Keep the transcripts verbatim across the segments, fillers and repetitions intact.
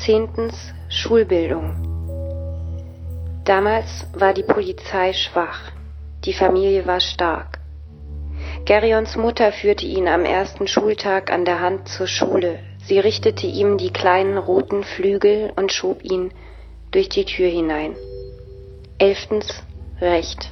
Zehntens. Schulbildung. Damals war die Polizei schwach, die Familie war stark. Gerrions Mutter führte ihn am ersten Schultag an der Hand zur Schule. Sie richtete ihm die kleinen roten Flügel und schob ihn durch die Tür hinein. Elftens. Recht.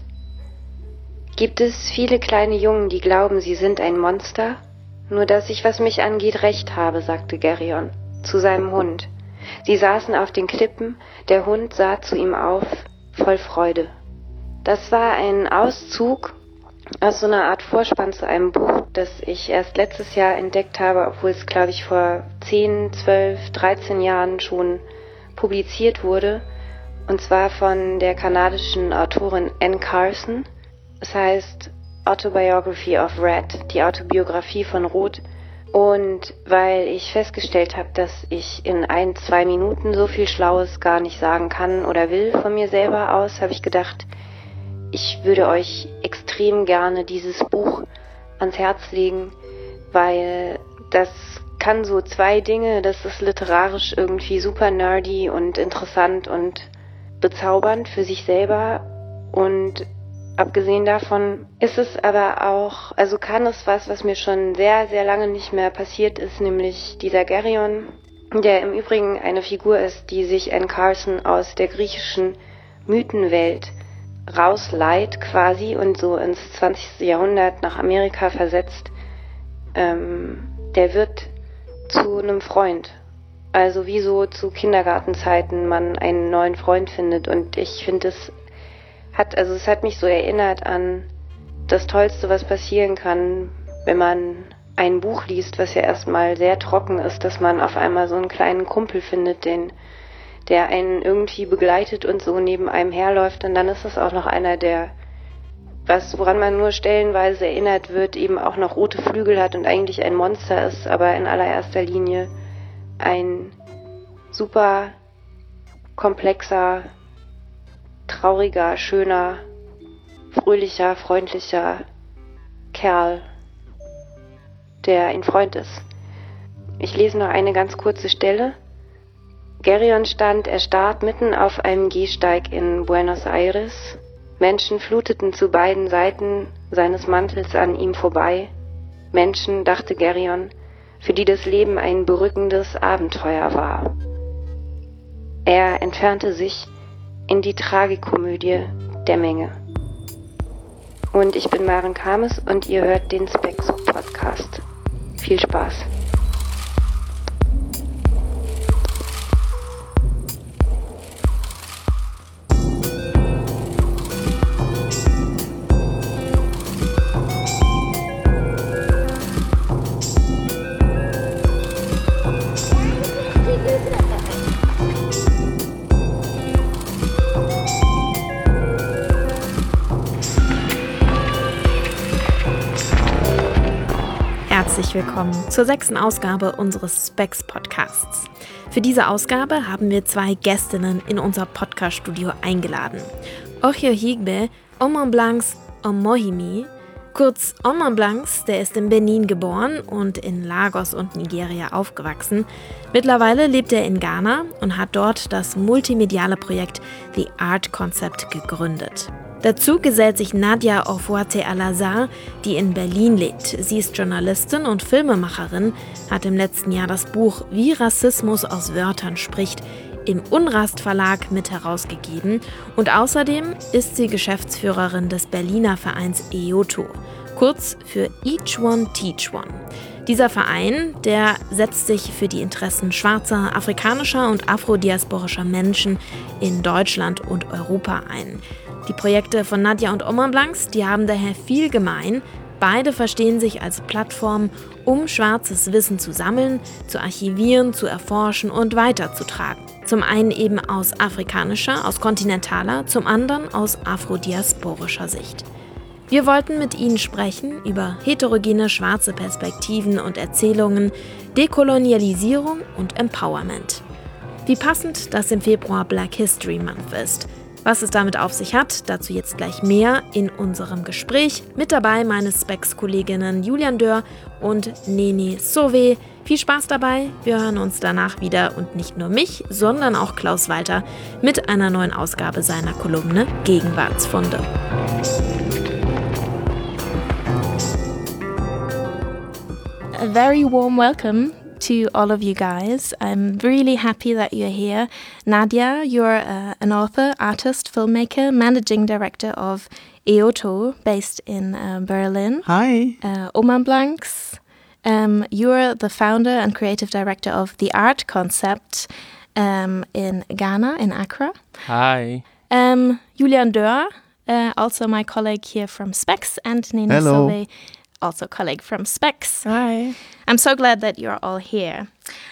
Gibt es viele kleine Jungen, die glauben, sie sind ein Monster? Nur dass ich, was mich angeht, Recht habe, sagte Gerrion zu seinem Hund. Sie saßen auf den Klippen, der Hund sah zu ihm auf, voll Freude. Das war ein Auszug aus so einer Art Vorspann zu einem Buch, das ich erst letztes Jahr entdeckt habe, obwohl es, glaube ich, vor zehn, zwölf, dreizehn Jahren schon publiziert wurde. Und zwar von der kanadischen Autorin Anne Carson. Es heißt Autobiography of Red, die Autobiografie von Rot. Und weil ich festgestellt habe, dass ich in ein, zwei Minuten so viel Schlaues gar nicht sagen kann oder will von mir selber aus, habe ich gedacht, ich würde euch extrem gerne dieses Buch ans Herz legen, weil das kann so zwei Dinge, das ist literarisch irgendwie super nerdy und interessant und bezaubernd für sich selber, und abgesehen davon ist es aber auch, also kann es was, was mir schon sehr, sehr lange nicht mehr passiert ist, nämlich dieser Gerrion, der im Übrigen eine Figur ist, die sich Anne Carson aus der griechischen Mythenwelt rausleiht quasi und so ins zwanzigste Jahrhundert nach Amerika versetzt. Ähm, der wird zu einem Freund. Also wie so zu Kindergartenzeiten man einen neuen Freund findet, und ich finde es hat, also es hat mich so erinnert an das Tollste, was passieren kann, wenn man ein Buch liest, was ja erstmal sehr trocken ist, dass man auf einmal so einen kleinen Kumpel findet, den, der einen irgendwie begleitet und so neben einem herläuft, und dann ist es auch noch einer, der, was, woran man nur stellenweise erinnert wird, eben auch noch rote Flügel hat und eigentlich ein Monster ist, aber in allererster Linie ein super komplexer, trauriger, schöner, fröhlicher, freundlicher Kerl, der ein Freund ist. Ich lese noch eine ganz kurze Stelle. Gerrion stand erstarrt mitten auf einem Gehsteig in Buenos Aires. Menschen fluteten zu beiden Seiten seines Mantels an ihm vorbei. Menschen, dachte Gerrion, für die das Leben ein berückendes Abenteuer war. Er entfernte sich in die Tragikomödie der Menge. Und ich bin Maren Kames und ihr hört den Specs Podcast. Viel Spaß. Herzlich willkommen zur sechsten Ausgabe unseres Specs Podcasts. Für diese Ausgabe haben wir zwei Gästinnen in unser Podcast-Studio eingeladen. Ochio Higbe Omonblancs Omohimi, kurz Omonblancs, der ist in Benin geboren und in Lagos und Nigeria aufgewachsen. Mittlerweile lebt er in Ghana und hat dort das multimediale Projekt The Art Concept gegründet. Dazu gesellt sich Nadia Ofuate-Alazar, die in Berlin lebt. Sie ist Journalistin und Filmemacherin, hat im letzten Jahr das Buch Wie Rassismus aus Wörtern spricht im Unrast Verlag mit herausgegeben, und außerdem ist sie Geschäftsführerin des Berliner Vereins E O T O, kurz für Each One Teach One. Dieser Verein, der setzt sich für die Interessen schwarzer, afrikanischer und afrodiasporischer Menschen in Deutschland und Europa ein. Die Projekte von Nadia und Omonblancs, die haben daher viel gemein. Beide verstehen sich als Plattform, um schwarzes Wissen zu sammeln, zu archivieren, zu erforschen und weiterzutragen. Zum einen eben aus afrikanischer, aus kontinentaler, zum anderen aus afrodiasporischer Sicht. Wir wollten mit ihnen sprechen über heterogene schwarze Perspektiven und Erzählungen, Dekolonialisierung und Empowerment. Wie passend, dass im Februar Black History Month ist. Was es damit auf sich hat, dazu jetzt gleich mehr in unserem Gespräch. Mit dabei meine Specs-Kolleginnen Julian Dörr und Nene Sauvé. Viel Spaß dabei, wir hören uns danach wieder und nicht nur mich, sondern auch Klaus Walter mit einer neuen Ausgabe seiner Kolumne Gegenwartsfunde. A very warm welcome to all of you guys. I'm really happy that you're here. Nadia, you're uh, an author, artist, filmmaker, managing director of EOTO, based in uh, Berlin. Hi. Uh, Oman Blanks, um, you're the founder and creative director of The Art Concept um, in Ghana, in Accra. Hi. Um, Julian Dörr, uh, also my colleague here from Specs, and Nene Hello. Sauvé, also colleague from Specs. Hi. I'm so glad that you're all here.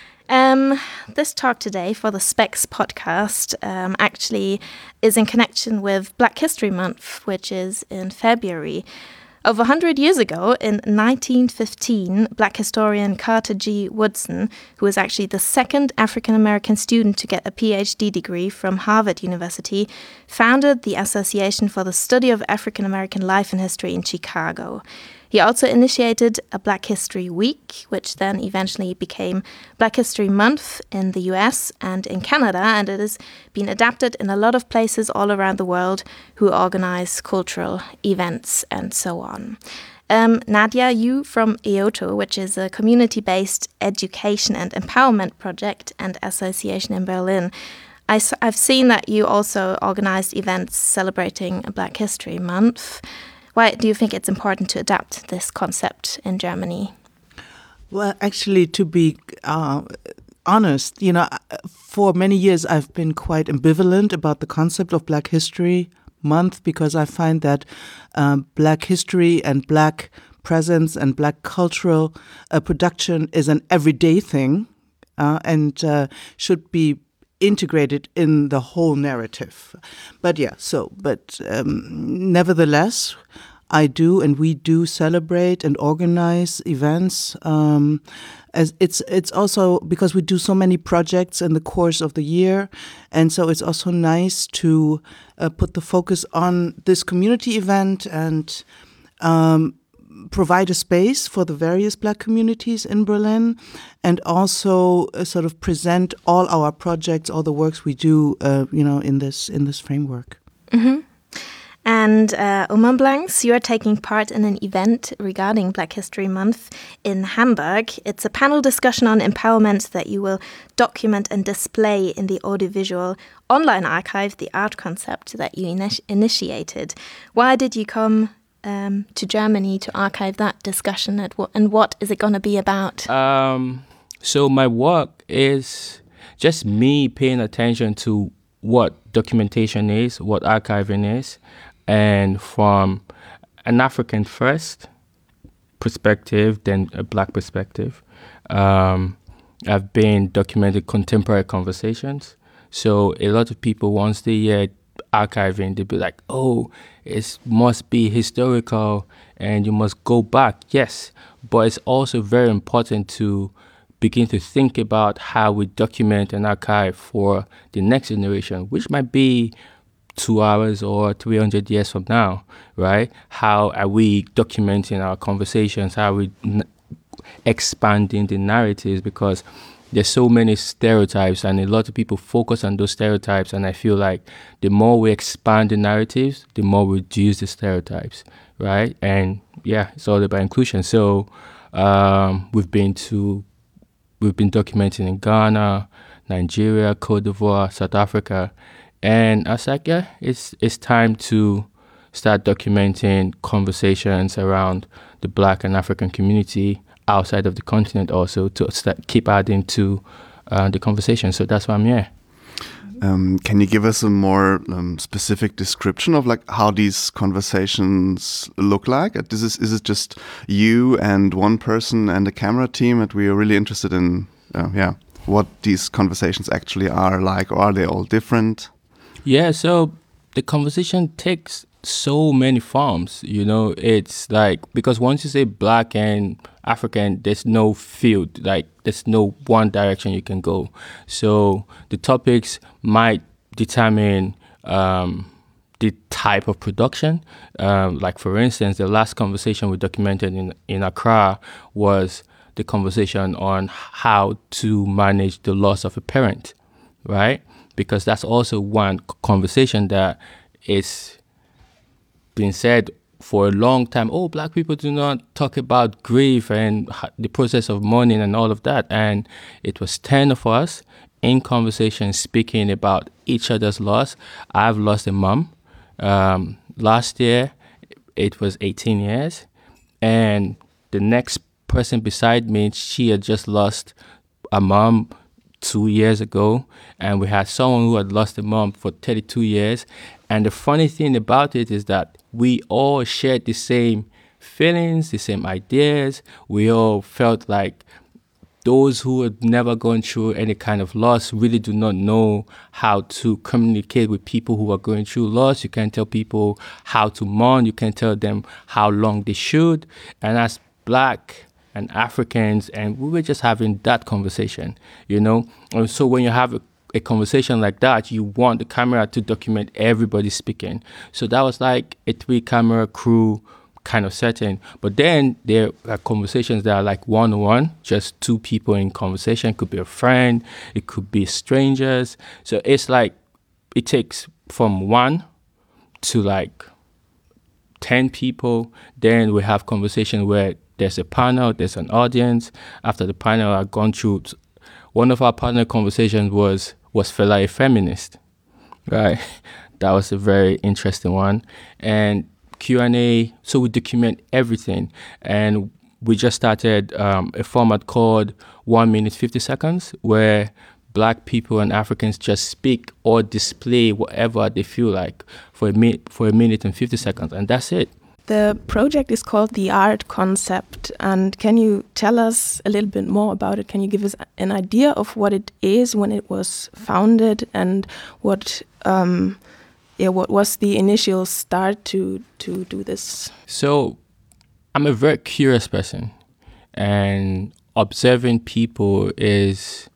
Um, this talk today for the Specs podcast um, actually is in connection with Black History Month, which is in February. Over one hundred years ago, in nineteen fifteen, Black historian Carter G. Woodson, who was actually the second African-American student to get a P H D degree from Harvard University, founded the Association for the Study of African-American Life and History in Chicago. He also initiated a Black History Week, which then eventually became Black History Month in the U S and in Canada, and it has been adapted in a lot of places all around the world who organize cultural events and so on. Um, Nadia, you from EOTO, which is a community-based education and empowerment project and association in Berlin, I, I've seen that you also organized events celebrating Black History Month. Why do you think it's important to adapt this concept in Germany? Well, actually, to be uh, honest, you know, for many years I've been quite ambivalent about the concept of Black History Month because I find that um, Black history and Black presence and Black cultural uh, production is an everyday thing uh, and uh, should be integrated in the whole narrative. But yeah, so, but um, nevertheless, I do and we do celebrate and organize events. Um, as it's it's also because we do so many projects in the course of the year, and so it's also nice to uh, put the focus on this community event and um, provide a space for the various Black communities in Berlin, and also uh, sort of present all our projects, all the works we do, uh, you know, in this in this framework. Mm-hmm. And uh, Oman Blanks, you are taking part in an event regarding Black History Month in Hamburg. It's a panel discussion on empowerment that you will document and display in the audiovisual online archive, The Art Concept, that you initi- initiated. Why did you come Um, to Germany to archive that discussion, at w- and what is it going to be about? Um, so my work is just me paying attention to what documentation is, what archiving is, and from an African first perspective, then a Black perspective. Um, I've been documenting contemporary conversations. So a lot of people, once they hear archiving, they'd be like, oh, it must be historical and you must go back. Yes, but it's also very important to begin to think about how we document and archive for the next generation, which might be two hours or three hundred years from now, right? How are we documenting our conversations? How are we n- expanding the narratives? Because there's so many stereotypes and a lot of people focus on those stereotypes, and I feel like the more we expand the narratives, the more we reduce the stereotypes, right? And yeah, it's all about inclusion. So um, we've been to, we've been documenting in Ghana, Nigeria, Cote d'Ivoire, South Africa, and I was like, yeah, it's it's time to start documenting conversations around the Black and African community outside of the continent, also to start, keep adding to uh, the conversation. So that's why I'm here. Um, can you give us a more um, specific description of like how these conversations look like? This is is it just you and one person and a camera team? And we are really interested in uh, yeah what these conversations actually are like, or are they all different? Yeah, so the conversation takes so many forms, you know. It's like, because once you say Black and African, there's no field, like there's no one direction you can go. So the topics might determine um, the type of production. Um, like, for instance, the last conversation we documented in, in Accra was the conversation on how to manage the loss of a parent, right? Because that's also one conversation that is being said for a long time. Oh, black people do not talk about grief and the process of mourning and all of that. And it was ten of us in conversation speaking about each other's loss. I've lost a mom. Um, last year, it was eighteen years. And the next person beside me, she had just lost a mom two years ago. And we had someone who had lost a mom for thirty-two years. And the funny thing about it is that we all shared the same feelings, the same ideas. We all felt like those who had never gone through any kind of loss really do not know how to communicate with people who are going through loss. You can't tell people how to mourn. You can't tell them how long they should. And as Black and Africans, and we were just having that conversation, you know? And so when you have a a conversation like that, you want the camera to document everybody speaking. So that was like a three camera crew kind of setting. But then there are conversations that are like one-on-one, just two people in conversation. It could be a friend, it could be strangers. So it's like, it takes from one to like ten people. Then we have conversation where there's a panel, there's an audience. After the panel, I've gone through, one of our panel conversations was, was Fela a feminist, right? That was a very interesting one. And Q and A, so we document everything. And we just started um, a format called one minute, fifty seconds, where Black people and Africans just speak or display whatever they feel like for a, mi- for a minute and fifty seconds, and that's it. The project is called The Art Concept, and can you tell us a little bit more about it? Can you give us an idea of what it is, when it was founded, and what um, yeah, what was the initial start to, to do this? So I'm a very curious person, and observing people is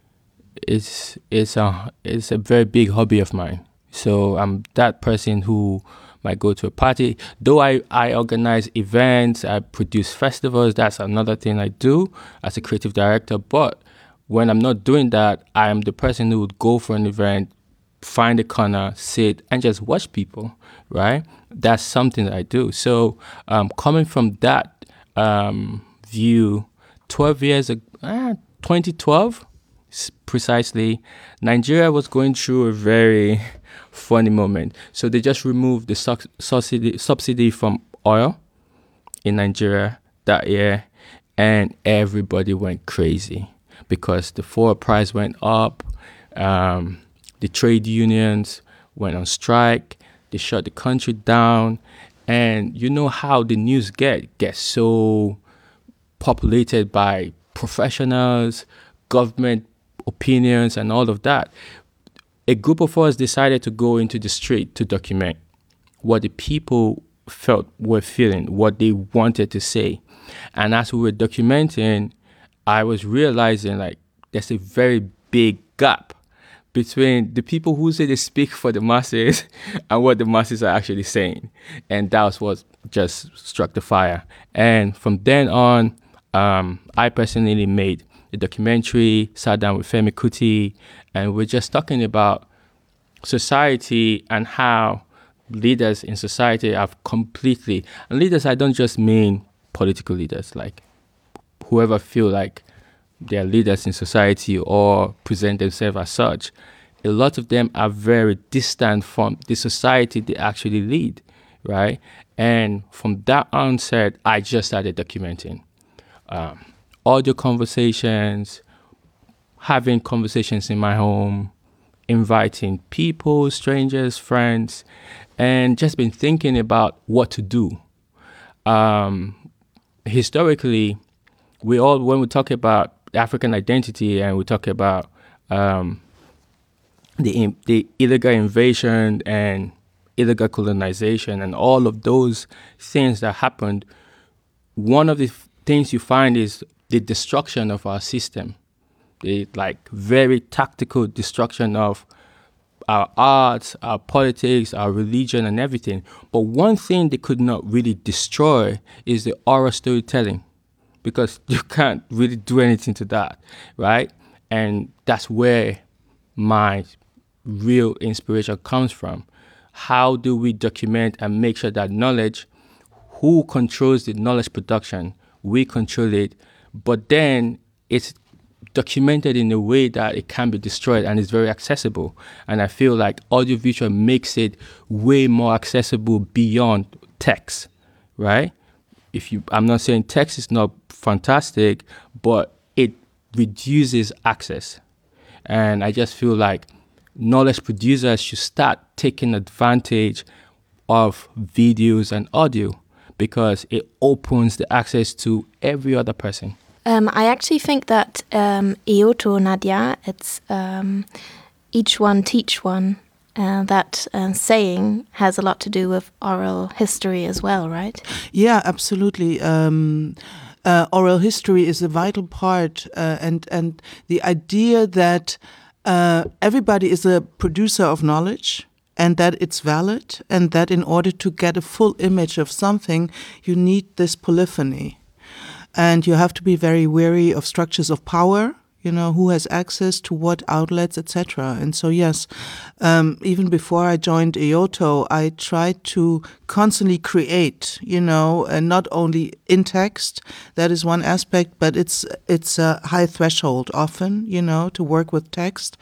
is is a is a very big hobby of mine. So I'm that person who might go to a party. Though I, I organize events, I produce festivals, that's another thing I do as a creative director. But when I'm not doing that, I am the person who would go for an event, find a corner, sit, and just watch people, right? That's something that I do. So um, coming from that um, view, twelve years ago, ah, twenty twelve, precisely, Nigeria was going through a very funny moment. So they just removed the su- subsidy subsidy from oil in Nigeria that year, and everybody went crazy because the fuel price went up. Um, the trade unions went on strike. They shut the country down, and you know how the news get gets so populated by professionals, government opinions, and all of that. A group of us decided to go into the street to document what the people felt, were feeling, what they wanted to say. And as we were documenting, I was realizing like there's a very big gap between the people who say they speak for the masses and what the masses are actually saying. And that was what just struck the fire. And from then on, um, I personally made a documentary, sat down with Femi Kuti, and we're just talking about society and how leaders in society have completely, and leaders, I don't just mean political leaders, like whoever feel like they're leaders in society or present themselves as such. A lot of them are very distant from the society they actually lead, right? And from that onset, I just started documenting um, audio conversations, having conversations in my home, inviting people, strangers, friends, and just been thinking about what to do. Um, historically, we all, when we talk about African identity and we talk about um, the the illegal invasion and illegal colonization and all of those things that happened, one of the f- things you find is the destruction of our system, the like very tactical destruction of our arts, our politics, our religion, and everything. But one thing they could not really destroy is the oral storytelling, because you can't really do anything to that, right? And that's where my real inspiration comes from. How do we document and make sure that knowledge, who controls the knowledge production, we control it, but then it's documented in a way that it can be destroyed and is very accessible. And I feel like audiovisual makes it way more accessible beyond text, right? If you, I'm not saying text is not fantastic, but it reduces access. And I just feel like knowledge producers should start taking advantage of videos and audio, because it opens the access to every other person. Um, I actually think that um, Eoto, Nadia, it's um, each one teach one. Uh, that uh, saying has a lot to do with oral history as well, right? Yeah, absolutely. Um, uh, oral history is a vital part, uh, and and the idea that uh, everybody is a producer of knowledge, and that it's valid, and that in order to get a full image of something, you need this polyphony. And you have to be very wary of structures of power, you know, who has access to what outlets, et cetera. And so, yes, um, even before I joined Eoto, I tried to constantly create, you know, and not only in text, that is one aspect, but it's it's a high threshold often, you know, to work with text.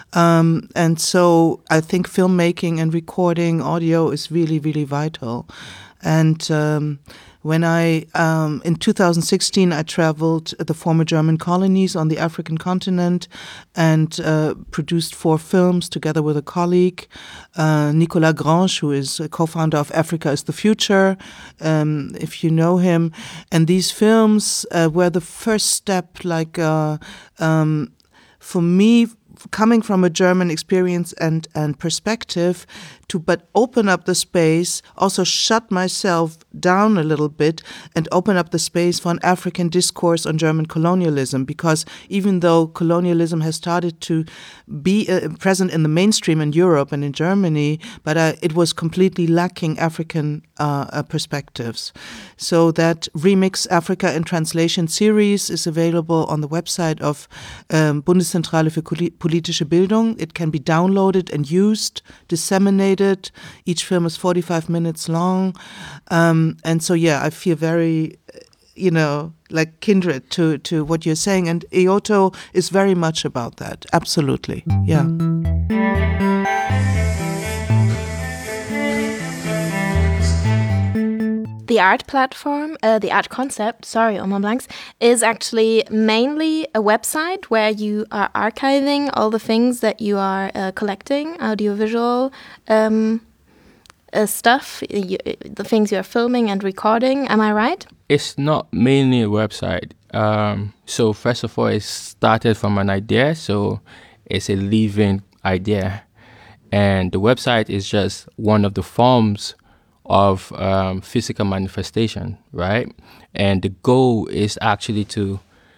Um, and so I think filmmaking and recording audio is really, really vital. And um, when I, um, in two thousand sixteen, I traveled the former German colonies on the African continent and uh, produced four films together with a colleague, uh, Nicolas Grange, who is a co-founder of Africa is the Future, um, if you know him. And these films uh, were the first step, like, uh, um, for me, coming from a German experience and, and perspective, to but open up the space, also shut myself down a little bit and open up the space for an African discourse on German colonialism, because even though colonialism has started to be uh, present in the mainstream in Europe and in Germany, but uh, it was completely lacking African uh, uh, perspectives. So that Remix Africa in Translation series is available on the website of um, Bundeszentrale für politische Bildung. It can be downloaded and used, disseminated. Each film is forty-five minutes long. Um, and so, yeah, I feel very, you know, like kindred to, to what you're saying. And Eoto is very much about that. Absolutely. Yeah. The art platform, uh, the art concept, sorry, Omar Blanks, is actually mainly a website where you are archiving all the things that you are uh, collecting, audiovisual um, uh, stuff, you, the things you are filming and recording. Am I right? It's not mainly a website. Um, so first of all, it started from an idea. So it's a living idea. And the website is just one of the forms of um, physical manifestation, right? And the goal is actually to,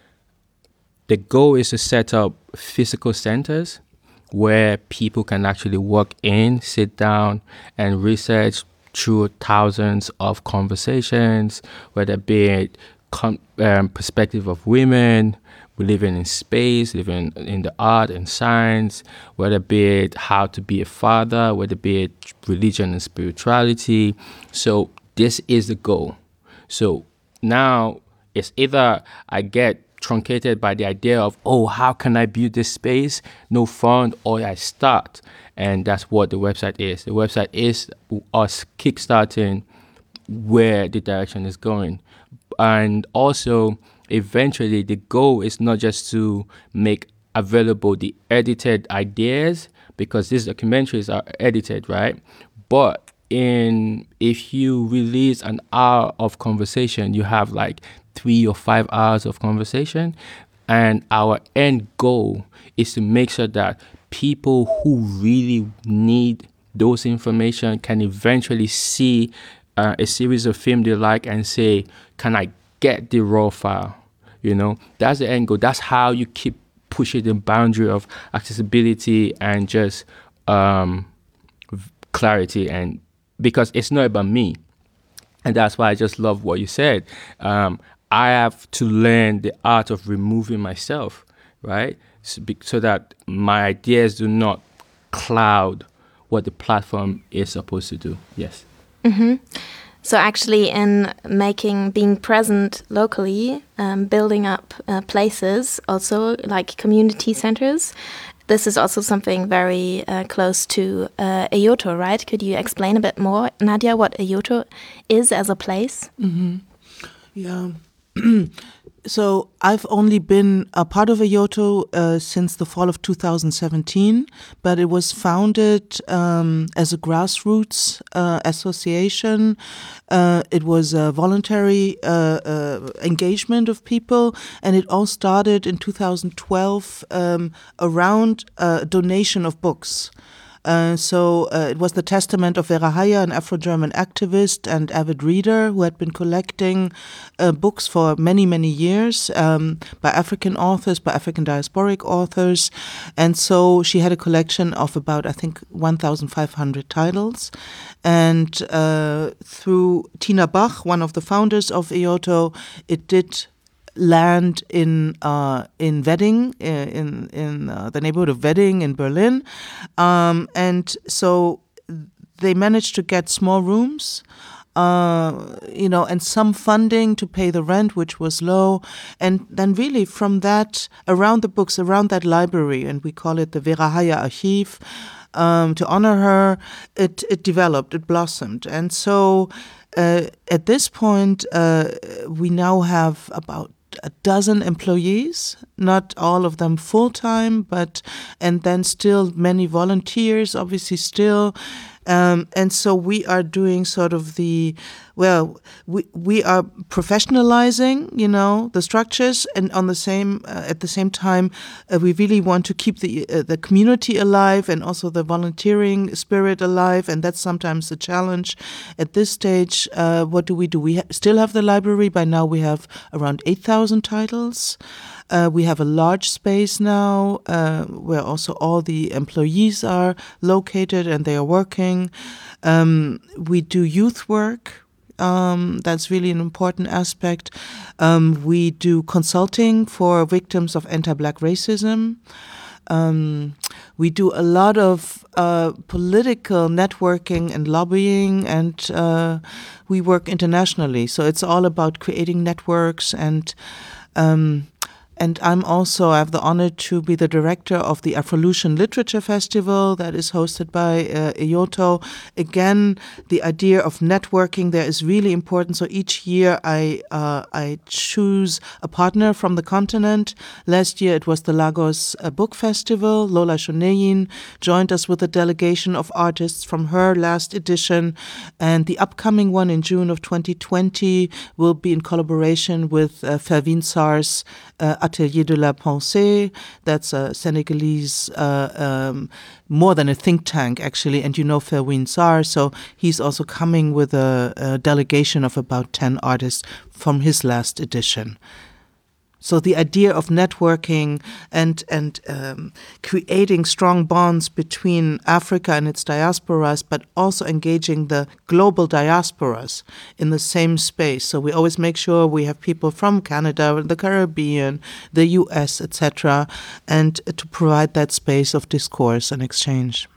the goal is to set up physical centers where people can actually walk in, sit down, and research through thousands of conversations, whether be it com- um, perspective of women, living in space, living in the art and science, whether be it how to be a father, whether be it religion and spirituality. So this is the goal. So now it's either I get truncated by the idea of, oh, how can I build this space? No fund, or I start. And that's what the website is. The website is us kickstarting where the direction is going. And also, eventually, the goal is not just to make available the edited ideas, because these documentaries are edited, right? But in if you release an hour of conversation, you have like three or five hours of conversation. And our end goal is to make sure that people who really need those information can eventually see uh, a series of film they like and say, can I get the raw file? You know, that's the end goal. That's how you keep pushing the boundary of accessibility and just um, clarity, and because it's not about me. And that's why I just love what you said. Um, I have to learn the art of removing myself, right? So, be, so that my ideas do not cloud what the platform is supposed to do. Yes. Mm-hmm. So actually in making, being present locally, um, building up uh, places, also like community centers, this is also something very uh, close to uh, Eyoto, right? Could you explain a bit more, Nadia, what Eyoto is as a place? Mm-hmm. Yeah. So I've only been a part of Eyoto uh, since the fall of two thousand seventeen, but it was founded um, as a grassroots uh, association. Uh, it was a voluntary uh, uh, engagement of people, and it all started in two thousand twelve um, around a donation of books. Uh, so uh, it was the testament of Vera Haya, an Afro-German activist and avid reader who had been collecting uh, books for many, many years um, by African authors, by African diasporic authors. And so she had a collection of about, I think, one thousand five hundred titles. And uh, through Tina Bach, one of the founders of Eyoto, it did land in uh, in Wedding, in in uh, the neighborhood of Wedding in Berlin, um, and so they managed to get small rooms, uh, you know, and some funding to pay the rent, which was low, and then really from that, around the books, around that library, and we call it the Vera Haya Archiv, um, to honor her, it it developed, it blossomed, and so uh, at this point, uh, we now have about a dozen employees, not all of them full-time, but, and then still many volunteers, obviously still. Um, and so we are doing sort of the, well, we we are professionalizing, you know, the structures, and on the same uh, at the same time, uh, we really want to keep the uh, the community alive and also the volunteering spirit alive, and that's sometimes a challenge. At this stage, uh, what do we do? We ha- still have the library. By now, we have around eight thousand titles. Uh, we have a large space now uh, where also all the employees are located and they are working. Um, we do youth work. Um, that's really an important aspect. Um, we do consulting for victims of anti-Black racism. Um, we do a lot of uh, political networking and lobbying, and uh, we work internationally. So it's all about creating networks and um, And I'm also, I have the honor to be the director of the Afrolution Literature Festival that is hosted by uh, Eyoto. Again, the idea of networking there is really important. So each year I uh, I choose a partner from the continent. Last year it was the Lagos uh, Book Festival. Lola Shoneyin joined us with a delegation of artists from her last edition. And the upcoming one in June of twenty twenty will be in collaboration with uh, Fervin Sarr's uh, Atelier de la Pensée. That's a Senegalese, uh, um, more than a think tank, actually. And you know Fervin Sarr, so he's also coming with a, a delegation of about ten artists from his last edition. So the idea of networking and and um, creating strong bonds between Africa and its diasporas, but also engaging the global diasporas in the same space. So we always make sure we have people from Canada, the Caribbean, the U S, et cetera, and to provide that space of discourse and exchange.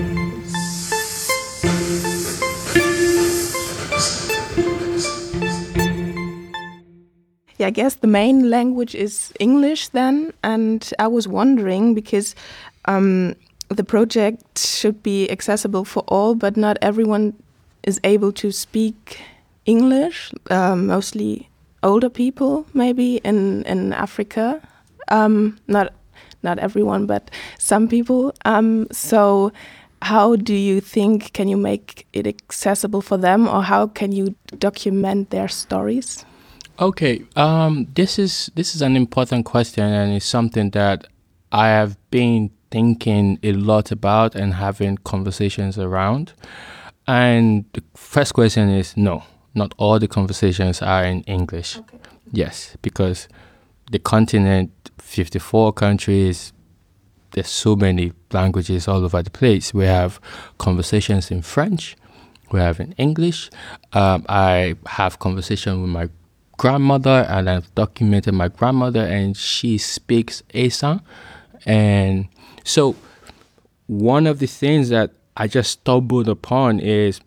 Yeah, I guess the main language is English then, and I was wondering because um, the project should be accessible for all, but not everyone is able to speak English, um, mostly older people maybe in, in Africa, um, not not everyone, but some people. Um, so how do you think, can you make it accessible for them, or how can you document their stories? Okay, um, this is this is an important question, and it's something that I have been thinking a lot about and having conversations around. And the first question is no, not all the conversations are in English. Okay. Yes, because the continent, fifty-four countries, there's so many languages all over the place. We have conversations in French, we have in English. Um, I have conversation with my grandmother, and I've documented my grandmother, and she speaks Esan. And so one of the things that I just stumbled upon is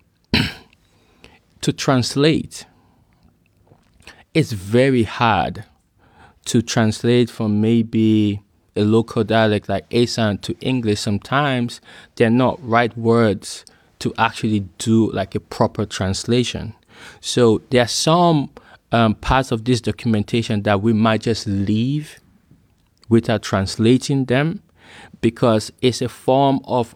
to translate. It's very hard to translate from maybe a local dialect like Esan to English. Sometimes they're not right words to actually do like a proper translation. So there are some um, parts of this documentation that we might just leave without translating them, because it's a form of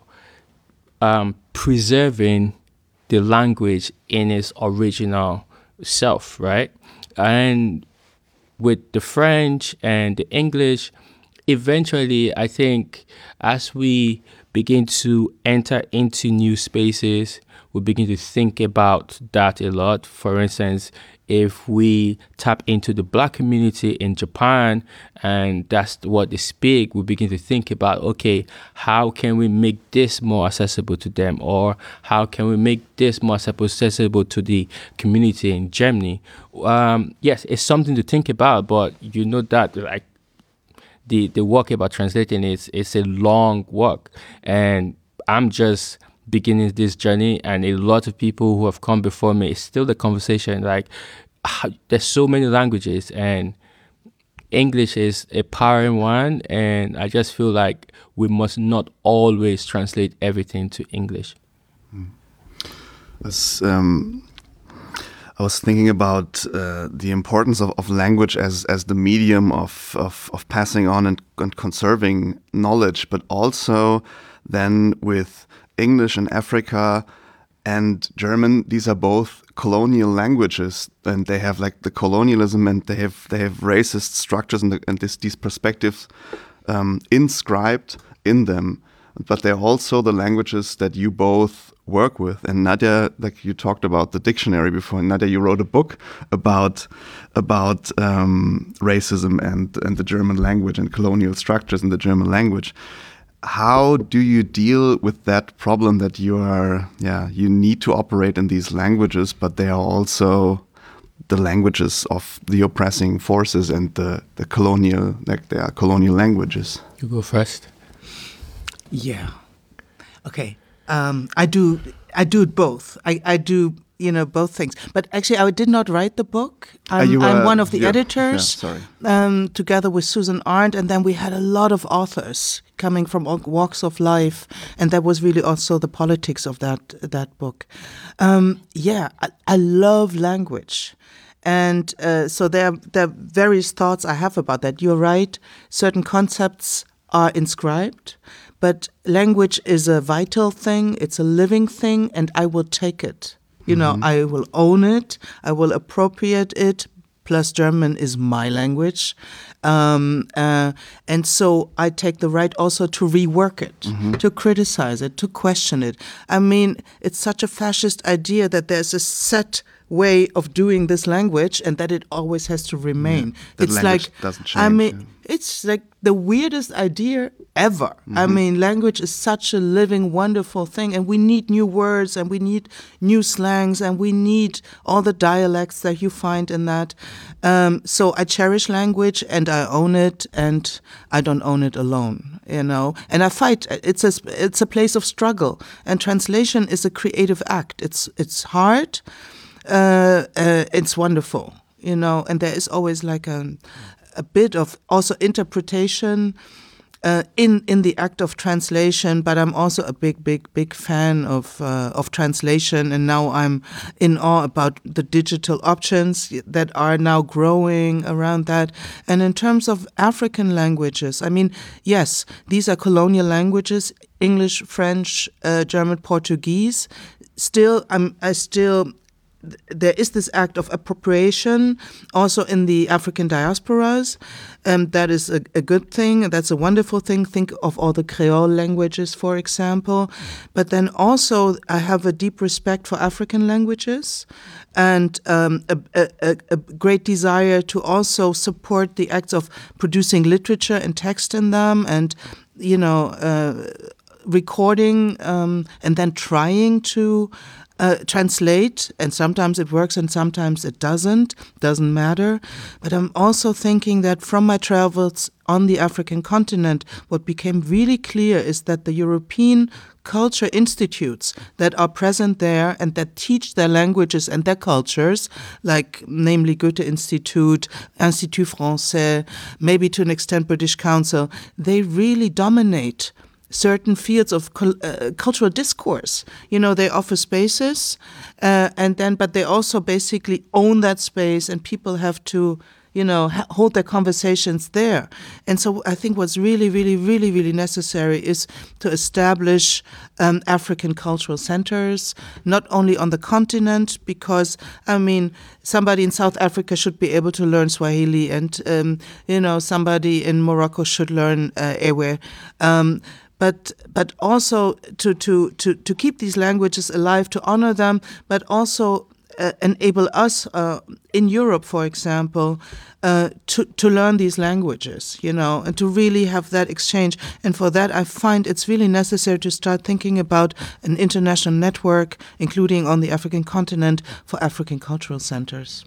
um, preserving the language in its original self, right? And with the French and the English, eventually, I think as we begin to enter into new spaces, we begin to think about that a lot. For instance, if we tap into the Black community in Japan and that's what they speak, we begin to think about, okay, how can we make this more accessible to them? Or how can we make this more accessible to the community in Germany? Um, yes, it's something to think about, but you know that like the, the work about translating is it's a long work. And I'm just beginning this journey, and a lot of people who have come before me, it's still the conversation like ah, there's so many languages and English is a powering one, and I just feel like we must not always translate everything to English. Mm. As, um, I was thinking about uh, the importance of, of language as, as the medium of, of, of passing on and, and conserving knowledge, but also then with English in Africa and German, these are both colonial languages, and they have like the colonialism, and they have they have racist structures and, the, and this, these perspectives um, inscribed in them. But they're also the languages that you both work with. And Nadia, like you talked about the dictionary before, and Nadia, you wrote a book about about um, racism and and the German language and colonial structures in the German language. How do you deal with that problem that you are, yeah, you need to operate in these languages, but they are also the languages of the oppressing forces and the, the colonial, like they are colonial languages? You go first. Yeah. Okay. Um, I do. I do both. I, I do. You know, both things. But actually, I did not write the book. I'm, uh, you, uh, I'm one of the yeah, editors, yeah, sorry. Um, together with Susan Arndt. And then we had a lot of authors coming from all walks of life. And that was really also the politics of that that book. Um, yeah, I, I love language. And uh, so there, there are various thoughts I have about that. You're right. Certain concepts are inscribed. But language is a vital thing. It's a living thing. And I will take it. You know, mm-hmm. I will own it, I will appropriate it, plus German is my language. Um, uh, and so I take the right also to rework it, mm-hmm. to criticize it, to question it. I mean, it's such a fascist idea that there's a set way of doing this language and that it always has to remain. Yeah, that it's language like, doesn't change. I mean, yeah. It's like the weirdest idea ever. Mm-hmm. I mean, language is such a living, wonderful thing, and we need new words, and we need new slangs, and we need all the dialects that you find in that. Um, so I cherish language, and I own it, and I don't own it alone, you know. And I fight. It's a it's a place of struggle, and translation is a creative act. It's it's hard. Uh, uh, it's wonderful, you know, and there is always like a. a bit of also interpretation uh, in in the act of translation, but I'm also a big, big, big fan of uh, of translation, and now I'm in awe about the digital options that are now growing around that. And in terms of African languages, I mean, yes, these are colonial languages: English, French, uh, German, Portuguese. Still, I'm I still. There is this act of appropriation also in the African diasporas. Um, that is a, a good thing. That's a wonderful thing. Think of all the Creole languages, for example. But then also I have a deep respect for African languages and um, a, a, a great desire to also support the acts of producing literature and text in them and you know, uh, recording um, and then trying to uh, translate, and sometimes it works and sometimes it doesn't, doesn't matter. But I'm also thinking that from my travels on the African continent, what became really clear is that the European culture institutes that are present there and that teach their languages and their cultures, like namely Goethe Institute, Institut Français, maybe to an extent British Council, they really dominate certain fields of cul- uh, cultural discourse. You know, they offer spaces, uh, and then, but they also basically own that space, and people have to, you know, ha- hold their conversations there. And so I think what's really, really, really, really necessary is to establish um, African cultural centers, not only on the continent, because, I mean, somebody in South Africa should be able to learn Swahili, and, um, you know, somebody in Morocco should learn uh, Ewe. Um, But but also to, to, to, to keep these languages alive, to honor them, but also uh, enable us uh, in Europe, for example, uh, to, to learn these languages, you know, and to really have that exchange. And for that, I find it's really necessary to start thinking about an international network, including on the African continent, for African cultural centers.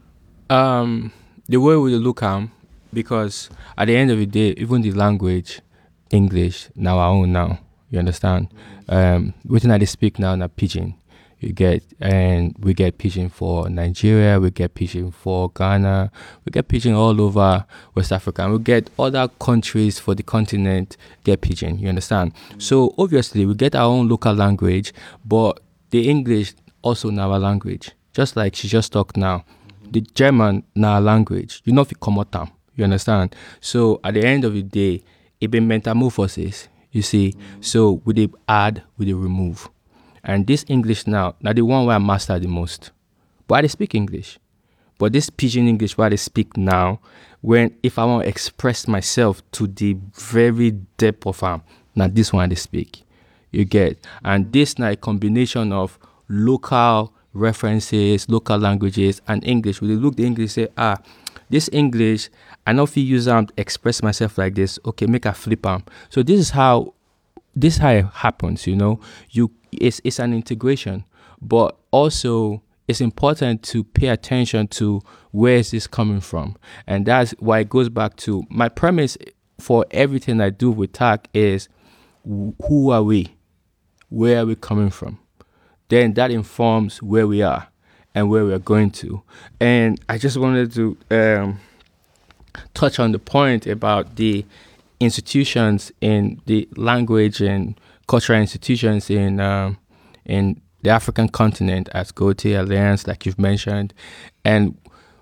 Um, the way we look at 'em, because at the end of the day, even the language, English, now our own now, you understand? Um, within that they speak now, now Pidgin, you get, and we get Pidgin for Nigeria, we get Pidgin for Ghana, we get Pidgin all over West Africa, and we get other countries for the continent get Pidgin, you understand? Mm-hmm. So obviously we get our own local language, but the English also now our language, just like she just talked now. Mm-hmm. The German now our language, you know if you come out them, you understand? So at the end of the day, it been metamorphosis, you see. Mm-hmm. So we they add, we they remove. And this English now, now the one where I master the most. But I they speak English. But this Pidgin English where I speak now, when if I want to express myself to the very depth of am, now this one they speak. You get. And this now a combination of local references, local languages, and English. When they look the English, say, ah, this English, I know if you use them to express myself like this, okay, make a flip them. So this is how this is how it happens, you know. You it's it's an integration, but also it's important to pay attention to where is this coming from. And that's why it goes back to my premise for everything I do with T A C is who are we? Where are we coming from? Then that informs where we are and where we are going to. And I just wanted to um, touch on the point about the institutions in the language and cultural institutions in um, in the African continent, as Goethe Alliance, like you've mentioned. And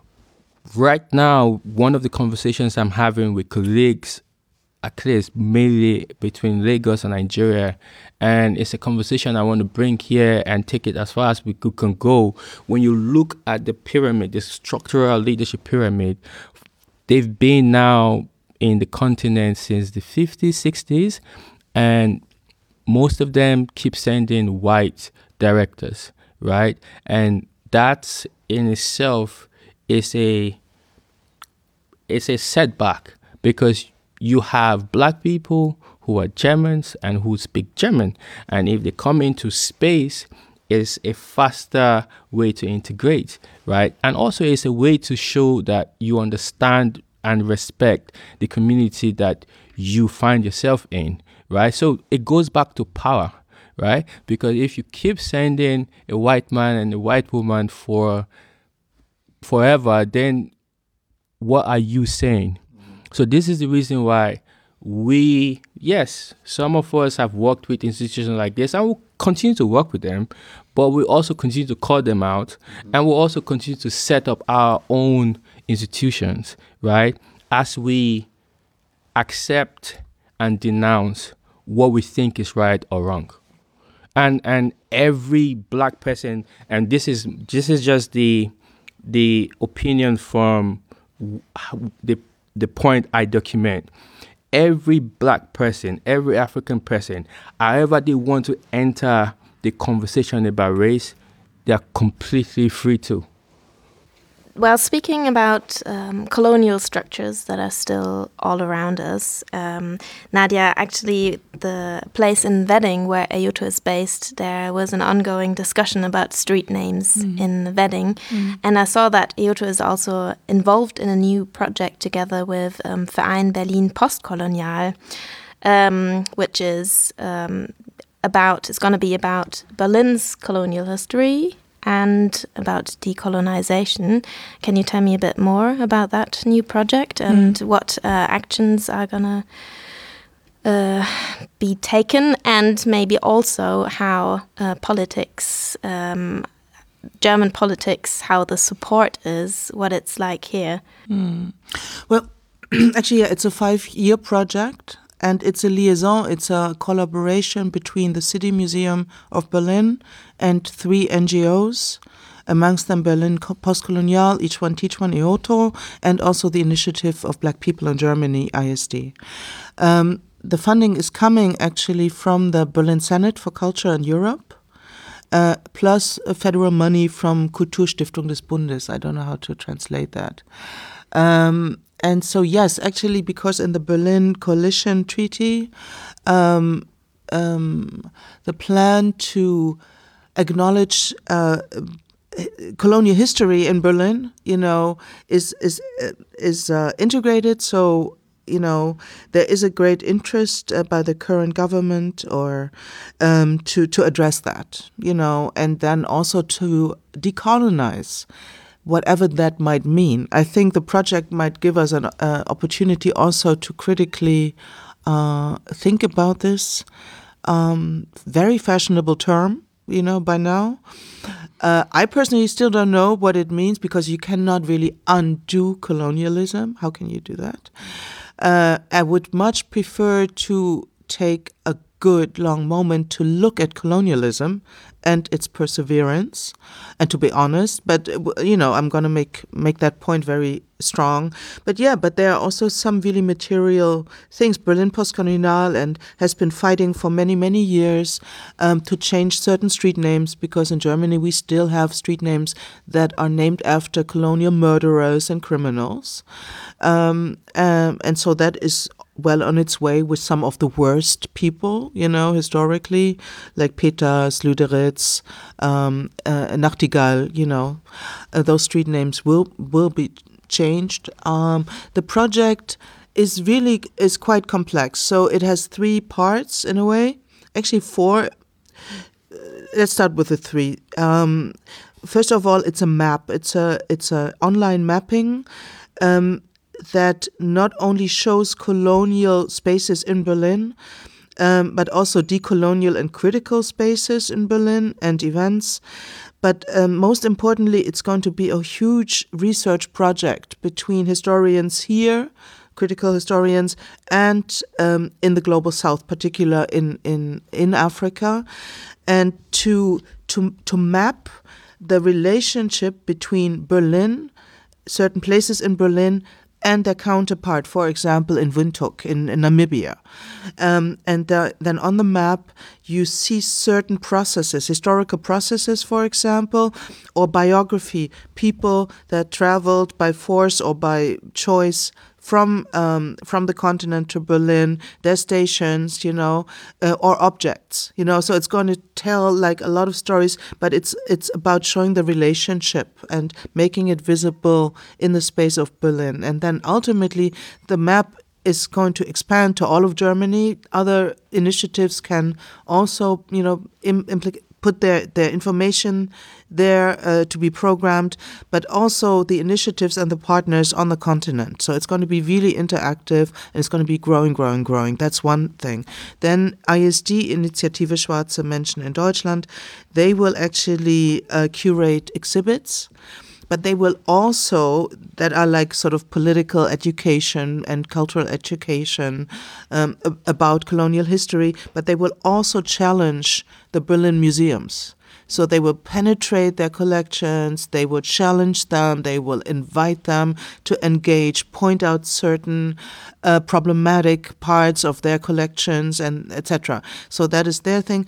right now, one of the conversations I'm having with colleagues, at least mainly between Lagos and Nigeria, and it's a conversation I want to bring here and take it as far as we can go. When you look at the pyramid, the structural leadership pyramid, they've been now in the continent since the fifties, sixties, and most of them keep sending white directors, right? And that in itself is a it's a setback, because you have black people who are Germans and who speak German, and if they come into space, it's a faster way to integrate, right? And also it's a way to show that you understand and respect the community that you find yourself in, right? So it goes back to power, right? Because if you keep sending a white man and a white woman for forever, then what are you saying? So this is the reason why we, yes, some of us have worked with institutions like this and we'll continue to work with them, but we also continue to call them out, mm-hmm. and we'll also continue to set up our own institutions, right? As we accept and denounce what we think is right or wrong. And and every black person, and this is this is just the the opinion from the the point I document. Every black person, every African person, however they want to enter the conversation about race, they are completely free to. well, speaking about um, colonial structures that are still all around us, um, Nadia, actually the place in Wedding where EJOTO is based, there was an ongoing discussion about street names mm. in Wedding. Mm. And I saw that EJOTO is also involved in a new project together with um, Verein Berlin Postkolonial, um, which is um, about, it's going to be about Berlin's colonial history and about decolonization. Can you tell me a bit more about that new project and mm. what uh, actions are going to uh, be taken, and maybe also how uh, politics, um, German politics, how the support is, what it's like here? Mm. Well, actually, yeah, it's a five-year project. And it's a liaison, it's a collaboration between the City Museum of Berlin and three N G Os, amongst them Berlin Postkolonial, each one Teach One EJOTO, and also the Initiative of Black People in Germany, I S D. Um, the funding is coming actually from the Berlin Senate for Culture in Europe, uh, plus uh, federal money from Kulturstiftung des Bundes. I don't know how to translate that. Um, And so, yes, actually, because in the Berlin Coalition Treaty, um, um, the plan to acknowledge uh, colonial history in Berlin, you know, is is is uh, integrated. So, you know, there is a great interest uh, by the current government or um, to to address that, you know, and then also to decolonize, whatever that might mean. I think the project might give us an uh, opportunity also to critically uh, think about this um, very fashionable term, you know, by now. Uh, I personally still don't know what it means, because you cannot really undo colonialism. How can you do that? Uh, I would much prefer to take a good long moment to look at colonialism and its perseverance, and to be honest, but you know, I'm going to make make that point very strong. But yeah, but there are also some really material things. Berlin Postkolonial and has been fighting for many, many years um, to change certain street names, because in Germany we still have street names that are named after colonial murderers and criminals. Um, um, and so that is well on its way with some of the worst people, you know, historically, like Peters, Lüderitz, um, uh, Nachtigall, you know, uh, those street names will will be changed. Um, the project is really is quite complex. So it has three parts in a way, actually four. Uh, let's start with the three. Um, first of all, it's a map. It's a it's a online mapping. Um, that not only shows colonial spaces in Berlin, um, but also decolonial and critical spaces in Berlin and events. But um, most importantly, it's going to be a huge research project between historians here, critical historians, and um, in the Global South, particularly in, in, in Africa, and to, to, to map the relationship between Berlin, certain places in Berlin, and their counterpart, for example, in Windhoek, in, in Namibia. Um, and uh, then on the map, you see certain processes, historical processes, for example, or biography, people that traveled by force or by choice from um, from the continent to Berlin, their stations, you know, uh, or objects, you know. So it's going to tell like a lot of stories, but it's it's about showing the relationship and making it visible in the space of Berlin. And then ultimately, the map is going to expand to all of Germany. Other initiatives can also, you know, im- implicate. put their, their information there uh, to be programmed, but also the initiatives and the partners on the continent. So it's going to be really interactive, and it's going to be growing, growing, growing. That's one thing. Then I S D, Initiative Schwarze Menschen in Deutschland, they will actually uh, curate exhibits, but they will also, that are like sort of political education and cultural education um, about colonial history, but they will also challenge the Berlin museums. So they will penetrate their collections, they will challenge them, they will invite them to engage, point out certain uh, problematic parts of their collections, and et cetera. So that is their thing.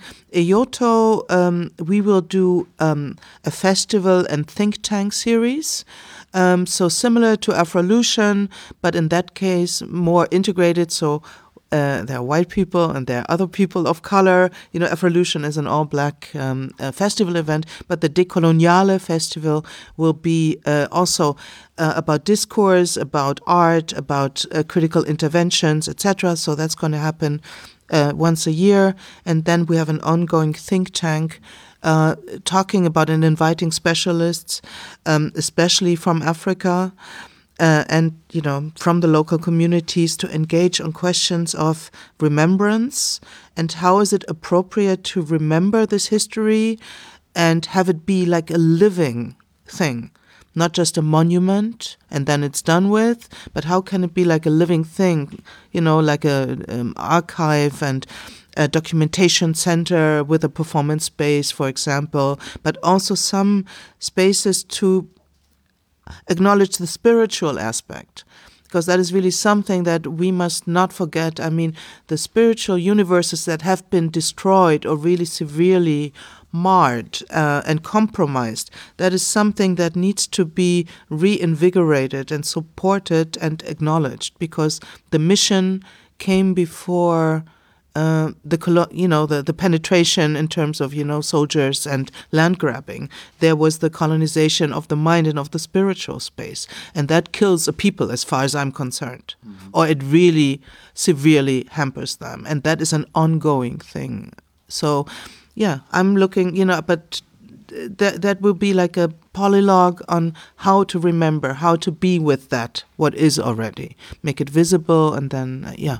EJOTO, um, we will do um, a festival and think tank series Um, so similar to Afrolution, but in that case more integrated. So uh, there are white people and there are other people of color. You know, Afrolution is an all-black um, uh, festival event, but the Decoloniale Festival will be uh, also uh, about discourse, about art, about uh, critical interventions, et cetera. So that's going to happen uh, once a year. And then we have an ongoing think tank uh, talking about and inviting specialists, um, especially from Africa, Uh, and, you know, from the local communities to engage on questions of remembrance and how is it appropriate to remember this history and have it be like a living thing, not just a monument and then it's done with, but how can it be like a living thing, you know, like a um, archive and a documentation center with a performance space, for example, but also some spaces to acknowledge the spiritual aspect, because that is really something that we must not forget. I mean, the spiritual universes that have been destroyed or really severely marred uh, and compromised, that is something that needs to be reinvigorated and supported and acknowledged, because the mission came before Uh, the you know the, the penetration in terms of you know soldiers and land grabbing. There was the colonization of the mind and of the spiritual space, and that kills a people as far as I'm concerned, mm-hmm. or it really severely hampers them, and that is an ongoing thing. So, yeah, I'm looking, you know, but that that will be like a polylogue on how to remember, how to be with that what is already, make it visible, and then uh, yeah.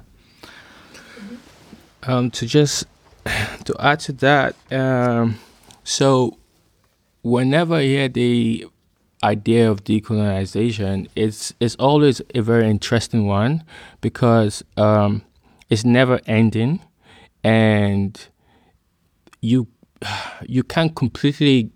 Um, to just to add to that, um, so whenever I hear the idea of decolonization, it's it's always a very interesting one, because um, it's never ending, and you you can't completely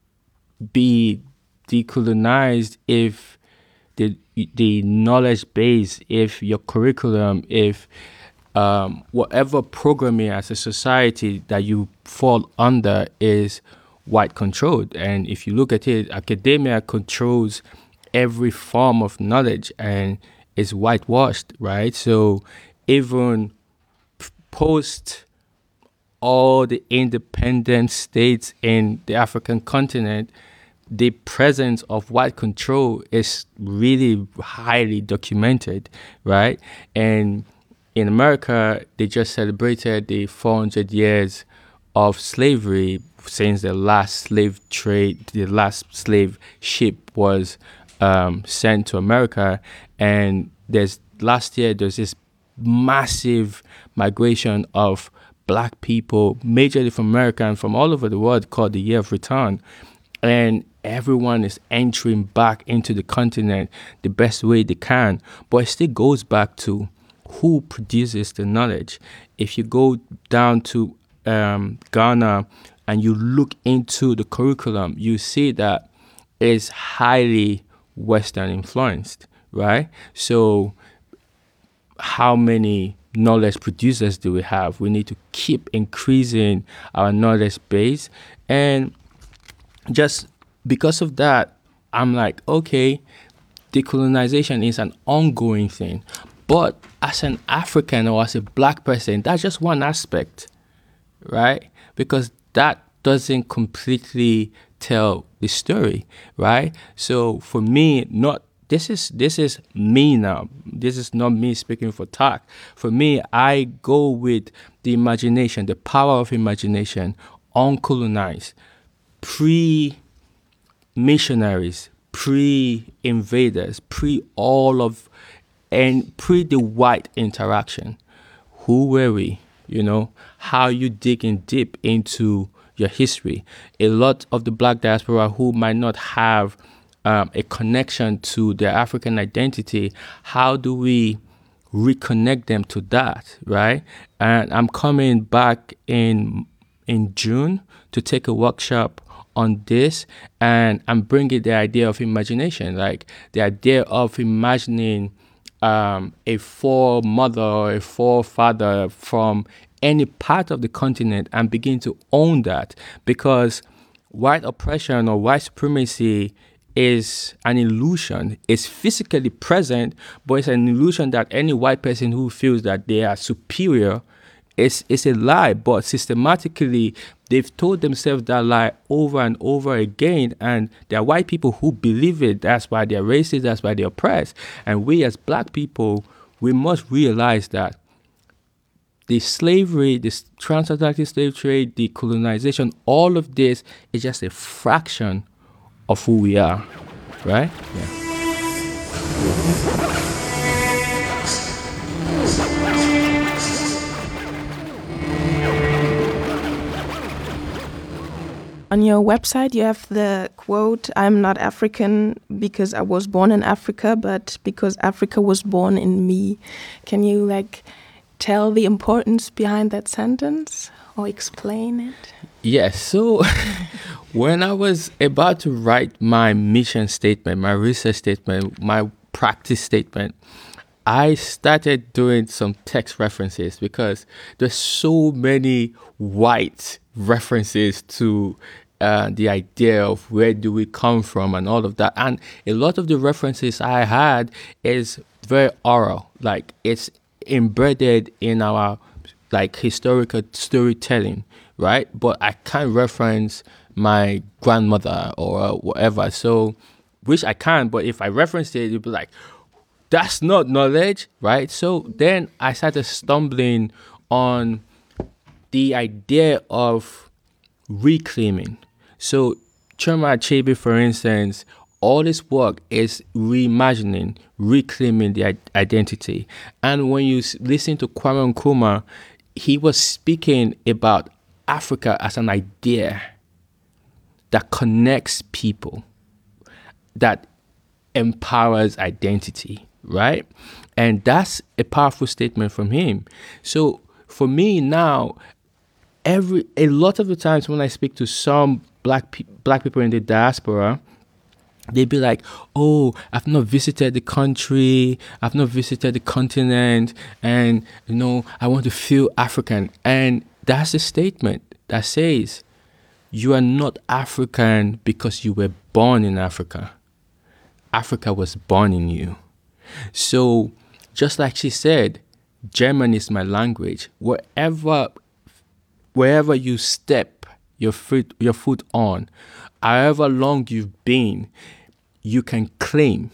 be decolonized if the the knowledge base, if your curriculum, if Um, whatever programming as a society that you fall under is white controlled. And if you look at it, academia controls every form of knowledge and is whitewashed, right? So even post all the independent states in the African continent, the presence of white control is really highly documented, right? And in America, they just celebrated the four hundred years of slavery since the last slave trade, the last slave ship was um, sent to America. And there's last year, there's this massive migration of black people, majorly from America and from all over the world, called the Year of Return. And everyone is entering back into the continent the best way they can. But it still goes back to who produces the knowledge. If you go down to um, Ghana and you look into the curriculum, you see that it's highly Western influenced, right? So how many knowledge producers do we have? We need to keep increasing our knowledge base. And just because of that, I'm like, okay, decolonization is an ongoing thing. But as an African or as a black person, that's just one aspect, right? Because that doesn't completely tell the story, right? So for me, not this is this is me now. This is not me speaking for Talk. For me, I go with the imagination, the power of imagination, uncolonized, pre-missionaries, pre-invaders, pre all of and pre the white interaction. Who were we? You know, how you digging deep into your history. A lot of the black diaspora who might not have um, a connection to their African identity, how do we reconnect them to that, right? And I'm coming back in in June to take a workshop on this, and I'm bringing the idea of imagination, like the idea of imagining Um, a foremother or a forefather from any part of the continent and begin to own that, because white oppression or white supremacy is an illusion. It's physically present, but it's an illusion that any white person who feels that they are superior, it's, it's a lie. But systematically, they've told themselves that lie over and over again, and there are white people who believe it. That's why they're racist, that's why they're oppressed. And we as black people, we must realize that the slavery, the transatlantic slave trade, the colonization, all of this is just a fraction of who we are, right? Yeah. On your website, you have the quote, "I'm not African because I was born in Africa, but because Africa was born in me." Can you like tell the importance behind that sentence or explain it? Yes. So when I was about to write my mission statement, my research statement, my practice statement, I started doing some text references because there's so many white references to uh, the idea of where do we come from and all of that. And a lot of the references I had is very oral, like it's embedded in our like historical storytelling, right? But I can't reference my grandmother or whatever. So, which I can, but if I reference it, it'd be like, that's not knowledge, right? So then I started stumbling on the idea of reclaiming. So Chiroma Achebe, for instance, all this work is reimagining, reclaiming the identity. And when you listen to Kwame Nkrumah, he was speaking about Africa as an idea that connects people, that empowers identity, right? And that's a powerful statement from him. So for me now, every a lot of the times when I speak to some black pe- black people in the diaspora, they'd be like, oh, I've not visited the country, I've not visited the continent, and, you know, I want to feel African. And that's a statement that says, you are not African because you were born in Africa. Africa was born in you. So, just like she said, German is my language. Wherever, wherever you step your foot, your foot on, however long you've been, you can claim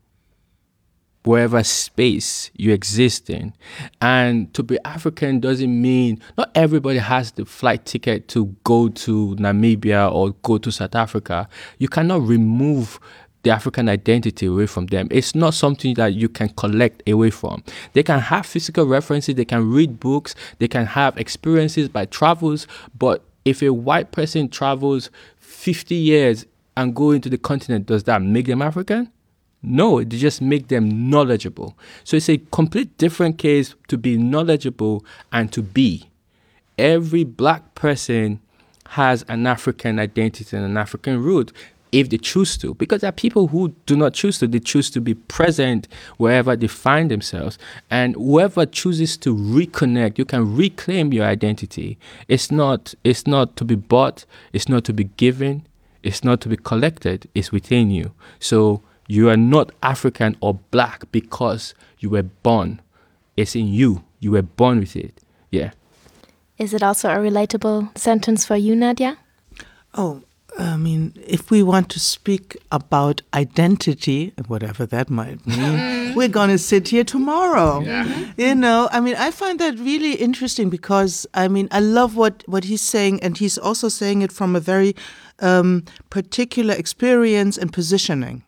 wherever space you exist in. And to be African doesn't mean, not everybody has the flight ticket to go to Namibia or go to South Africa. You cannot remove the African identity away from them. It's not something that you can collect away from. They can have physical references, they can read books, they can have experiences by travels, but if a white person travels fifty years and go into the continent, does that make them African? No, it just make them knowledgeable. So it's a complete different case to be knowledgeable and to be. Every black person has an African identity and an African root if they choose to, because there are people who do not choose to. They choose to be present wherever they find themselves. And whoever chooses to reconnect, you can reclaim your identity. It's not, it's not to be bought. It's not to be given. It's not to be collected. It's within you. So you are not African or black because you were born. It's in you. You were born with it. Yeah. Is it also a relatable sentence for you, Nadia? Oh, I mean, if we want to speak about identity, whatever that might mean, we're going to sit here tomorrow. Yeah. You know, I mean, I find that really interesting because, I mean, I love what, what he's saying, and he's also saying it from a very um, particular experience and positioning.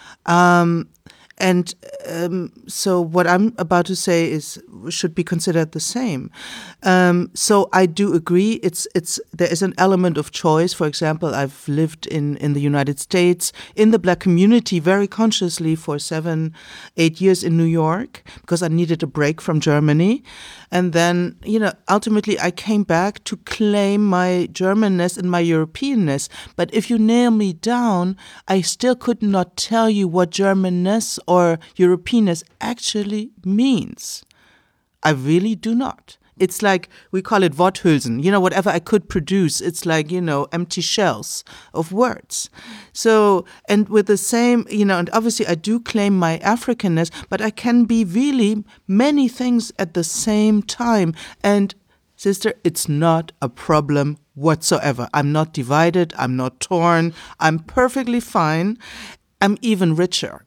Um, and um, so what I'm about to say is should be considered the same. Um, so I do agree. It's it's there is an element of choice. For example, I've lived in, in the United States in the black community very consciously for seven, eight years in New York because I needed a break from Germany. And then, you know, ultimately I came back to claim my Germanness and my Europeanness. But if you nail me down, I still could not tell you what Germanness or Europeanness actually means. I really do not. it's like, we call it Worthülsen, you know, whatever I could produce, it's like, you know, empty shells of words. So, and with the same, you know, and obviously I do claim my Africanness, but I can be really many things at the same time. And sister, it's not a problem whatsoever. I'm not divided, I'm not torn, I'm perfectly fine. I'm even richer.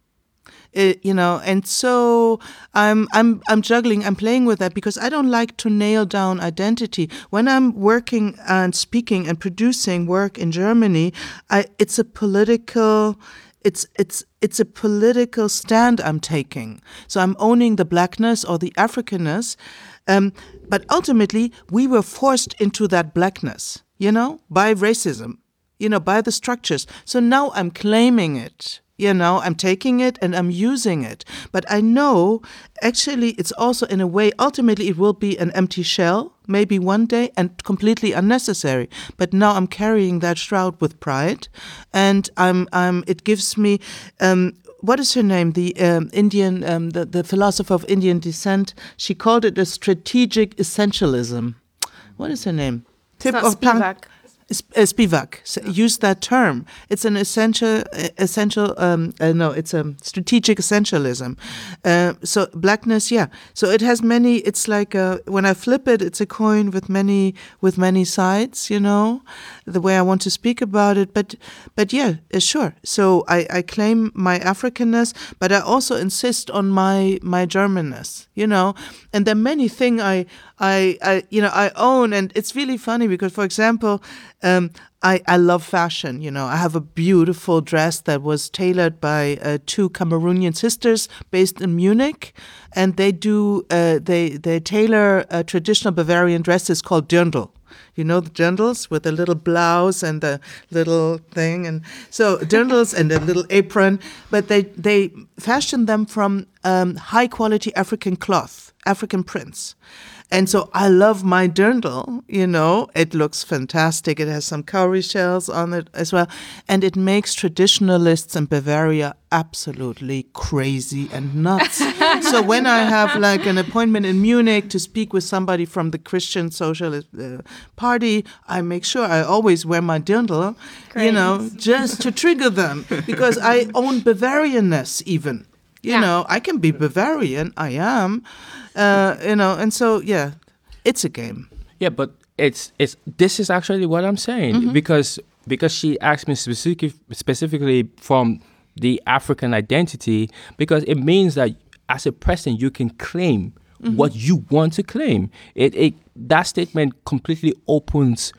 It, you know, and so I'm I'm I'm juggling, I'm playing with that because I don't like to nail down identity. When I'm working and speaking and producing work in Germany, I it's a political it's it's it's a political stand I'm taking. So I'm owning the blackness or the Africanness. Um, but ultimately we were forced into that blackness, you know, by racism, you know, by the structures. So now I'm claiming it. You know, I'm taking it and I'm using it. But I know, actually, it's also in a way, ultimately it will be an empty shell, maybe one day, and completely unnecessary. But now I'm carrying that shroud with pride. And I'm, I'm, it gives me, um, what is her name? The um, Indian, um, the, the philosopher of Indian descent. She called it a strategic essentialism. What is her name? Tip of tongue. Uh, Spivak so used that term. It's an essential, uh, essential. Um, uh, no, it's a strategic essentialism. Uh, so blackness, yeah. So it has many. It's like a, when I flip it, it's a coin with many with many sides. You know, the way I want to speak about it. But but yeah, uh, sure. So I, I claim my Africanness, but I also insist on my my Germanness. You know, and there are many things I. I, I, you know, I own, and it's really funny because, for example, um, I, I love fashion. You know, I have a beautiful dress that was tailored by uh, two Cameroonian sisters based in Munich, and they do, uh, they they tailor uh, traditional Bavarian dresses called dirndl. You know the dirndls with the little blouse and the little thing, and so dirndls and a little apron. But they they fashion them from um, high quality African cloth, African prints. And so I love my dirndl, you know, it looks fantastic. It has some cowrie shells on it as well. And it makes traditionalists in Bavaria absolutely crazy and nuts. So when I have like an appointment in Munich to speak with somebody from the Christian Socialist uh, Party, I make sure I always wear my dirndl, Great. you know, just to trigger them because I own Bavarianness even. You yeah. know, I can be Bavarian. I am, uh, you know, and so yeah, it's a game. Yeah, but it's it's this is actually what I'm saying mm-hmm. because because she asked me specific, specifically from the African identity because it means that as a person you can claim mm-hmm. what you want to claim. It it that statement completely opens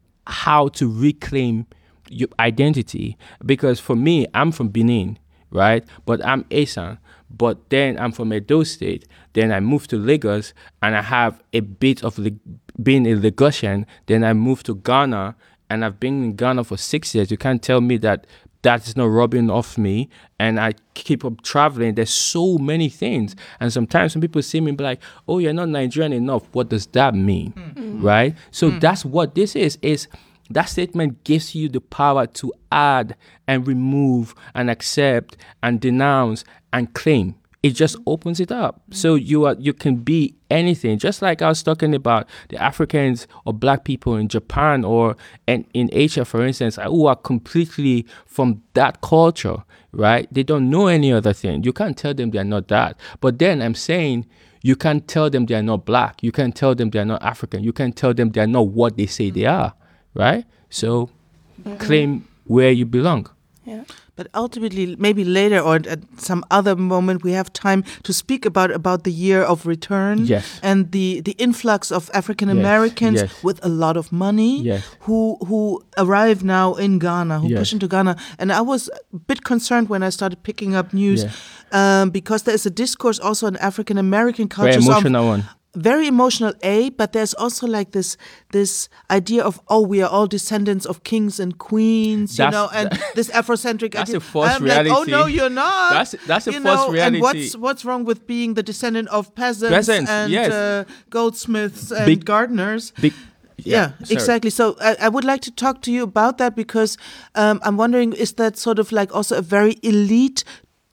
how to reclaim your identity because for me, I'm from Benin. Right, but I'm Esan, but then I'm from Edo State. Then I moved to Lagos, and I have a bit of le- being a Lagosian. Then I moved to Ghana, and I've been in Ghana for six years. You can't tell me that that is not rubbing off me. And I keep up traveling. There's so many things, and sometimes when people see me, be like, "Oh, you're not Nigerian enough." What does that mean, mm-hmm. right? So mm-hmm. that's what this is. Is that statement gives you the power to add and remove and accept and denounce and claim. It just opens it up. So you are you can be anything. Just like I was talking about the Africans or black people in Japan or in, in Asia, for instance, who are completely from that culture, right? They don't know any other thing. You can't tell them they're not that. But then I'm saying you can't tell them they're not black. You can't tell them they're not African. You can't tell them they're not what they say they are. Right? So mm-hmm. claim where you belong. Yeah. But ultimately, maybe later or at some other moment, we have time to speak about, about the year of return yes. and the, the influx of African Americans yes. yes. with a lot of money yes. who who arrive now in Ghana, who yes. push into Ghana. And I was a bit concerned when I started picking up news yes. um, because there is a discourse also in African American culture. Very emotional one. Very emotional, A, but there's also like this this idea of, oh, we are all descendants of kings and queens, that's, you know, and that, this Afrocentric that's idea. a false I'm reality. like, oh, no, you're not. That's, that's a you false know, reality. And what's, what's wrong with being the descendant of peasants, peasants and yes. uh, goldsmiths and Big, gardeners? Big, Yeah, yeah exactly. So I, I would like to talk to you about that because um, I'm wondering, is that sort of like also a very elite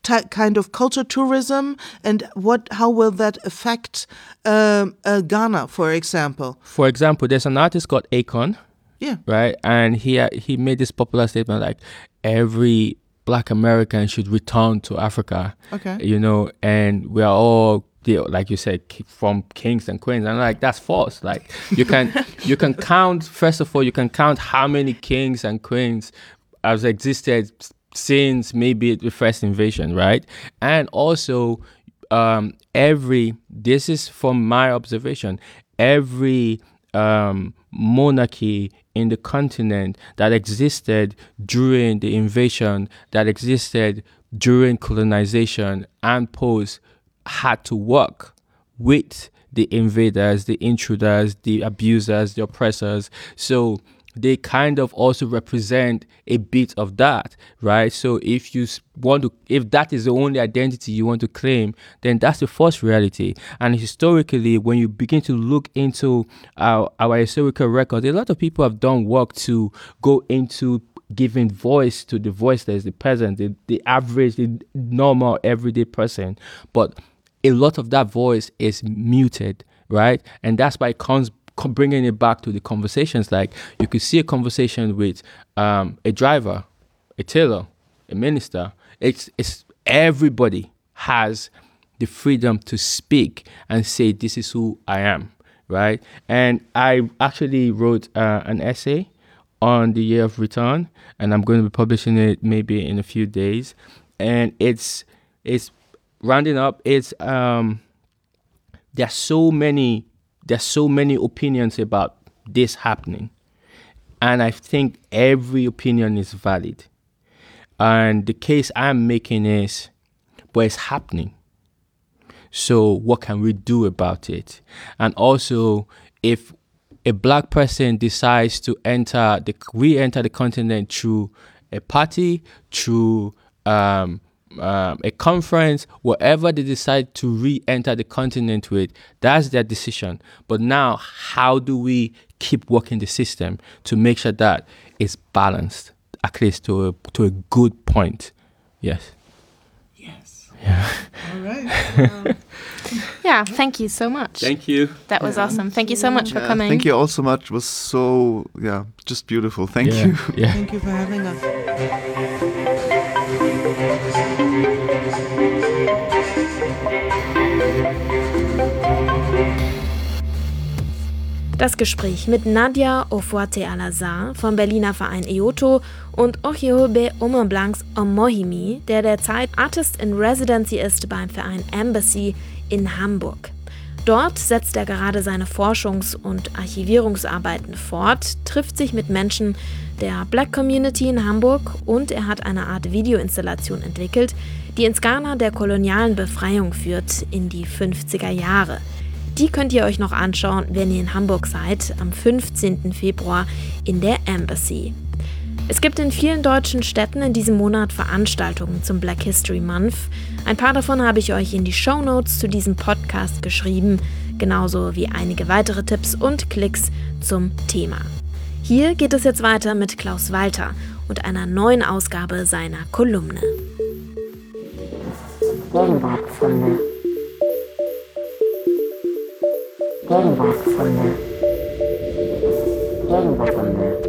ty- kind of culture tourism, and what how will that affect um, uh, Ghana, for example? For example, there's an artist called Akon, Yeah. right? And he uh, he made this popular statement like every Black American should return to Africa. Okay. You know, and we are all, like you said, from kings and queens, and like that's false. Like you can you can count. First of all, you can count how many kings and queens have existed since maybe the first invasion, right? And also, um, every this is from my observation, every um, monarchy in the continent that existed during the invasion, that existed during colonization and post, had to work with the invaders, the intruders, the abusers, the oppressors. So they kind of also represent a bit of that, right? So if you want to, if that is the only identity you want to claim, then that's the false reality. And historically, when you begin to look into our, our historical record, a lot of people have done work to go into giving voice to the voiceless, the peasant, the, the average, the normal, everyday person. But a lot of that voice is muted, right? And that's why it comes bringing it back to the conversations. Like you could see a conversation with um, a driver, a tailor, a minister. It's, it's everybody has the freedom to speak and say, this is who I am, right? And I actually wrote uh, an essay on the year of return, and I'm going to be publishing it maybe in a few days. And it's it's rounding up. It's um, there's so many there's so many opinions about this happening, and I think every opinion is valid. And the case I'm making is, but it's happening. So what can we do about it? And also, if a Black person decides to enter the re-enter the continent through a party, through um, um, a conference, whatever they decide to re-enter the continent with, that's their decision. But now, how do we keep working the system to make sure that it's balanced, at least to a, to a good point? Yes. Yes. Yeah. All right. Well, Yeah, thank you so much. Thank you. That was awesome. Thank you so much for Yeah, coming. thank you all so much. It was so, yeah, just beautiful. Thank Yeah. you. Yeah. thank you for having us. Das Gespräch mit Nadia Ofuate-Alazar vom Berliner Verein E O T O und Ochiobe Omoblancs Omohimi, der derzeit Artist in Residency ist beim Verein Embassy in Hamburg. Dort setzt er gerade seine Forschungs- und Archivierungsarbeiten fort, trifft sich mit Menschen der Black Community in Hamburg und er hat eine Art Videoinstallation entwickelt, die ins Ghana der kolonialen Befreiung führt, in die fünfziger Jahre. Die könnt ihr euch noch anschauen, wenn ihr in Hamburg seid, am fünfzehnten Februar in der Embassy. Es gibt in vielen deutschen Städten in diesem Monat Veranstaltungen zum Black History Month. Ein paar davon habe ich euch in die Shownotes zu diesem Podcast geschrieben, genauso wie einige weitere Tipps und Klicks zum Thema. Hier geht es jetzt weiter mit Klaus Walter und einer neuen Ausgabe seiner Kolumne. Gegenwartsfunde. Gegenwartsfunde. Gegenwartsfunde.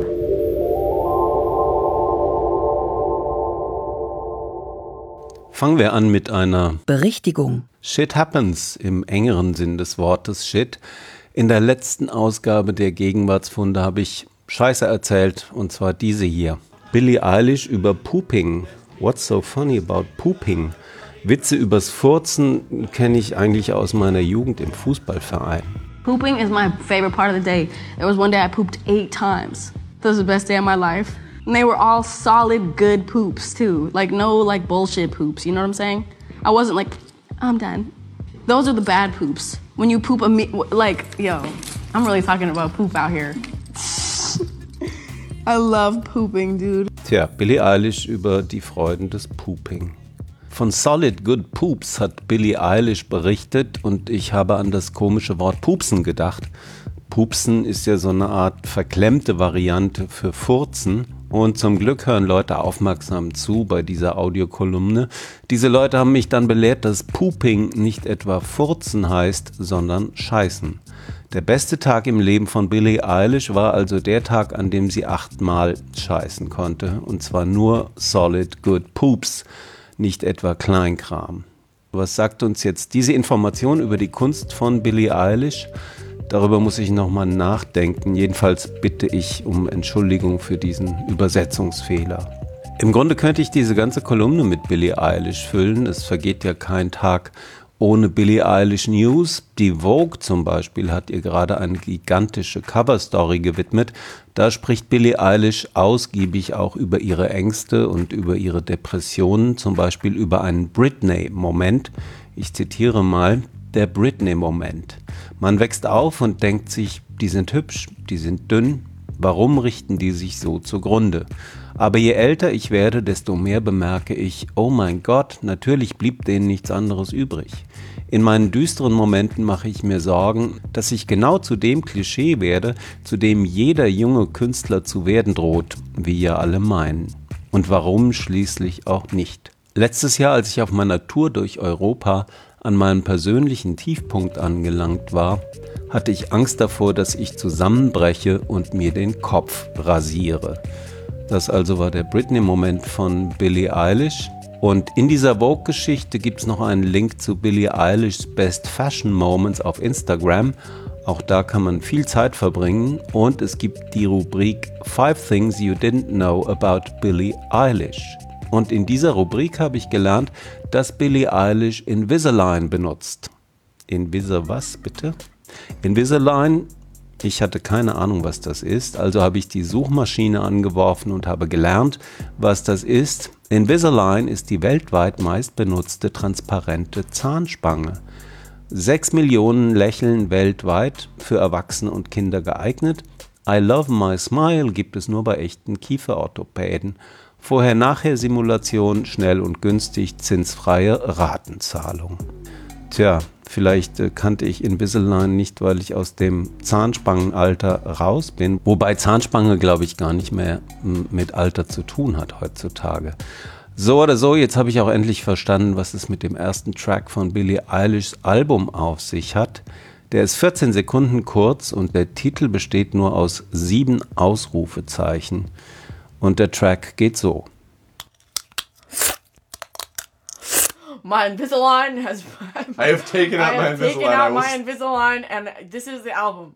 Fangen wir an mit einer Berichtigung. Shit happens im engeren Sinn des Wortes Shit. In der letzten Ausgabe der Gegenwartsfunde habe ich Scheiße erzählt, und zwar diese hier. Billie Eilish über Pooping. What's so funny about Pooping? Witze übers Furzen kenne ich eigentlich aus meiner Jugend im Fußballverein. Pooping is my favorite part of the day. There was one day I pooped eight times. That was the best day of my life. And they were all solid, good poops, too. Like, no, like, bullshit poops, you know what I'm saying? I wasn't like, I'm done. Those are the bad poops. When you poop, a me- like, yo, I'm really talking about poop out here. I love pooping, dude. Tja, Billie Eilish über die Freuden des Pooping. Von Solid Good Poops hat Billie Eilish berichtet und ich habe an das komische Wort Pupsen gedacht. Pupsen ist ja so eine Art verklemmte Variante für Furzen Und zum Glück hören Leute aufmerksam zu bei dieser Audiokolumne. Diese Leute haben mich dann belehrt, dass Pooping nicht etwa Furzen heißt, sondern Scheißen. Der beste Tag im Leben von Billie Eilish war also der Tag, an dem sie achtmal scheißen konnte. Und zwar nur solid good poops, nicht etwa Kleinkram. Was sagt uns jetzt diese Information über die Kunst von Billie Eilish? Darüber muss ich nochmal nachdenken. Jedenfalls bitte ich um Entschuldigung für diesen Übersetzungsfehler. Im Grunde könnte ich diese ganze Kolumne mit Billie Eilish füllen. Es vergeht ja kein Tag ohne Billie Eilish News. Die Vogue zum Beispiel hat ihr gerade eine gigantische Coverstory gewidmet. Da spricht Billie Eilish ausgiebig auch über ihre Ängste und über ihre Depressionen, zum Beispiel über einen Britney-Moment. Ich zitiere mal, der Britney-Moment. Man wächst auf und denkt sich, die sind hübsch, die sind dünn, warum richten die sich so zugrunde? Aber je älter ich werde, desto mehr bemerke ich, oh mein Gott, natürlich blieb denen nichts anderes übrig. In meinen düsteren Momenten mache ich mir Sorgen, dass ich genau zu dem Klischee werde, zu dem jeder junge Künstler zu werden droht, wie ja alle meinen. Und warum schließlich auch nicht? Letztes Jahr, als ich auf meiner Tour durch Europa an meinem persönlichen Tiefpunkt angelangt war, hatte ich Angst davor, dass ich zusammenbreche und mir den Kopf rasiere. Das also war der Britney-Moment von Billie Eilish. Und in dieser Vogue-Geschichte gibt es noch einen Link zu Billie Eilish's Best Fashion Moments auf Instagram. Auch da kann man viel Zeit verbringen. Und es gibt die Rubrik Five Things You Didn't Know About Billie Eilish. Und in dieser Rubrik habe ich gelernt, dass Billie Eilish Invisalign benutzt. Invisa was, bitte? Invisalign, ich hatte keine Ahnung, was das ist, also habe ich die Suchmaschine angeworfen und habe gelernt, was das ist. Invisalign ist die weltweit meist benutzte transparente Zahnspange. Sechs Millionen Lächeln weltweit, für Erwachsene und Kinder geeignet. I Love My Smile gibt es nur bei echten Kieferorthopäden. Vorher-Nachher-Simulation, schnell und günstig, zinsfreie Ratenzahlung. Tja, vielleicht äh, kannte ich Invisalign nicht, weil ich aus dem Zahnspangenalter raus bin. Wobei Zahnspange, glaube ich, gar nicht mehr m, mit Alter zu tun hat heutzutage. So oder so, jetzt habe ich auch endlich verstanden, was es mit dem ersten Track von Billie Eilishs Album auf sich hat. Der ist vierzehn Sekunden kurz und der Titel besteht nur aus sieben Ausrufezeichen. Und der Track geht so. My Invisalign has... I have taken out my Invisalign. I have taken out my Invisalign and this is the album.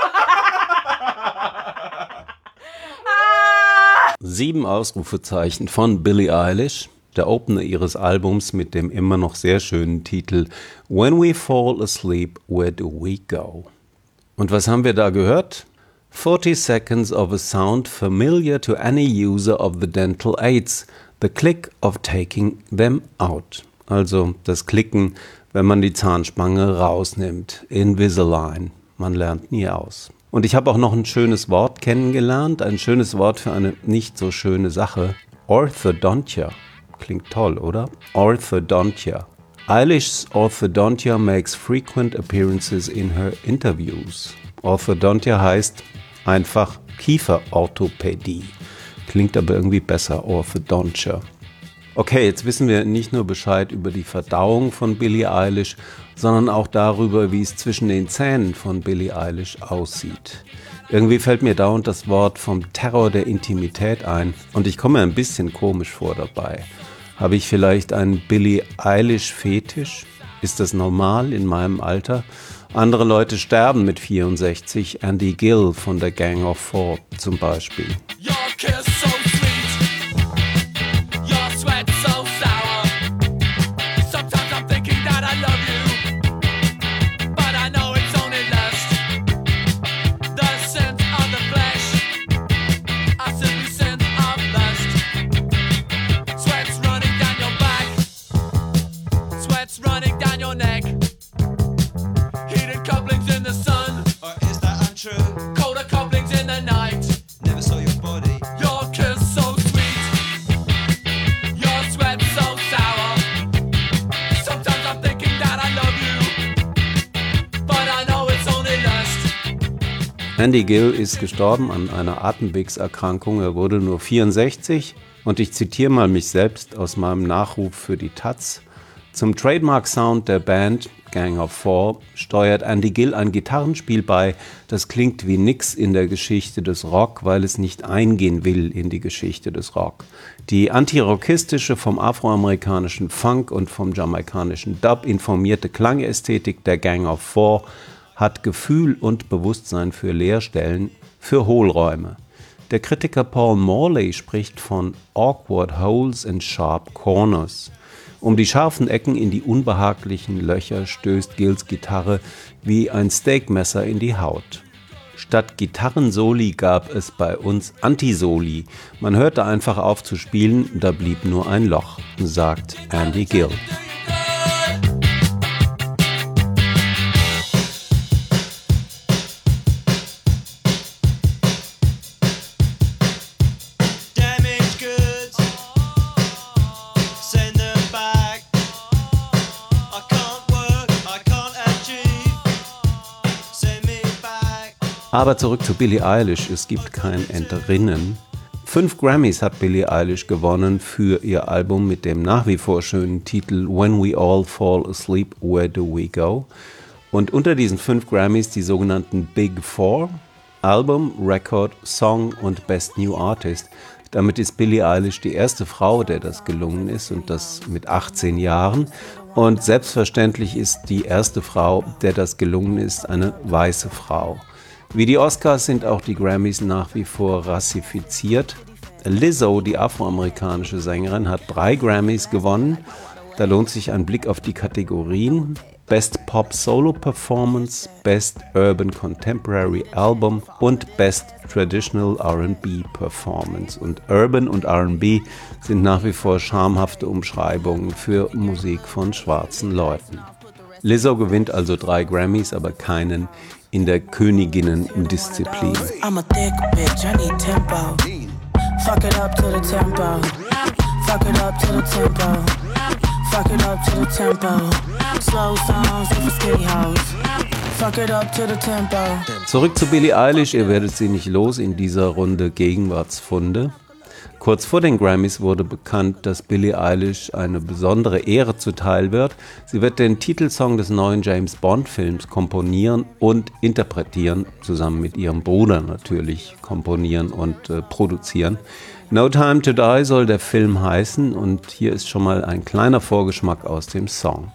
Sieben Ausrufezeichen von Billie Eilish, der Opener ihres Albums mit dem immer noch sehr schönen Titel When We Fall Asleep, Where Do We Go? Und was haben wir da gehört? forty seconds of a sound familiar to any user of the dental aids, the click of taking them out. Also das Klicken, wenn man die Zahnspange rausnimmt. Invisalign. Man lernt nie aus. Und ich habe auch noch ein schönes Wort kennengelernt, ein schönes Wort für eine nicht so schöne Sache. Orthodontia. Klingt toll, oder? Orthodontia. Eilish's Orthodontia makes frequent appearances in her interviews. Orthodontia heißt einfach Kieferorthopädie. Klingt aber irgendwie besser, Orthodontia. Okay, jetzt wissen wir nicht nur Bescheid über die Verdauung von Billie Eilish, sondern auch darüber, wie es zwischen den Zähnen von Billie Eilish aussieht. Irgendwie fällt mir dauernd das Wort vom Terror der Intimität ein und ich komme mir ein bisschen komisch vor dabei. Habe ich vielleicht einen Billie Eilish-Fetisch? Ist das normal in meinem Alter? Andere Leute sterben mit vierundsechzig, Andy Gill von der Gang of Four zum Beispiel. Andy Gill ist gestorben an einer Atemwegserkrankung. Er wurde nur vierundsechzig und ich zitiere mal mich selbst aus meinem Nachruf für die Taz. Zum Trademark-Sound der Band Gang of Four steuert Andy Gill ein Gitarrenspiel bei, das klingt wie nix in der Geschichte des Rock, weil es nicht eingehen will in die Geschichte des Rock. Die antirockistische, vom afroamerikanischen Funk und vom jamaikanischen Dub informierte Klangästhetik der Gang of Four hat Gefühl und Bewusstsein für Leerstellen, für Hohlräume. Der Kritiker Paul Morley spricht von awkward holes and sharp corners. Um die scharfen Ecken in die unbehaglichen Löcher stößt Gills Gitarre wie ein Steakmesser in die Haut. Statt Gitarrensoli gab es bei uns Antisoli. Man hörte einfach auf zu spielen, da blieb nur ein Loch, sagt Andy Gill. Aber zurück zu Billie Eilish, es gibt kein Entrinnen. Fünf Grammys hat Billie Eilish gewonnen für ihr Album mit dem nach wie vor schönen Titel When We All Fall Asleep, Where Do We Go? Und unter diesen fünf Grammys die sogenannten Big Four, Album, Record, Song und Best New Artist. Damit ist Billie Eilish die erste Frau, der das gelungen ist, und das mit achtzehn Jahren. Und selbstverständlich ist die erste Frau, der das gelungen ist, eine weiße Frau. Wie die Oscars sind auch die Grammys nach wie vor rassifiziert. Lizzo, die afroamerikanische Sängerin, hat drei Grammys gewonnen. Da lohnt sich ein Blick auf die Kategorien: Best Pop Solo Performance, Best Urban Contemporary Album und Best Traditional R and B Performance. Und Urban und R and B sind nach wie vor schamhafte Umschreibungen für Musik von schwarzen Leuten. Lizzo gewinnt also drei Grammys, aber keinen in der Königinnen-Disziplin. I'm a thick bitch, I need tempo. Fuck it up to the tempo. Fuck it up to the tempo. Fuck it up to the tempo. Slow songs for skinny hoes. Fuck it up to the tempo. Zurück zu Billie Eilish, ihr werdet sie nicht los in dieser Runde Gegenwartsfunde. Kurz vor den Grammys wurde bekannt, dass Billie Eilish eine besondere Ehre zuteil wird. Sie wird den Titelsong des neuen James-Bond-Films komponieren und interpretieren, zusammen mit ihrem Bruder natürlich komponieren und äh, produzieren. No Time to Die soll der Film heißen und hier ist schon mal ein kleiner Vorgeschmack aus dem Song.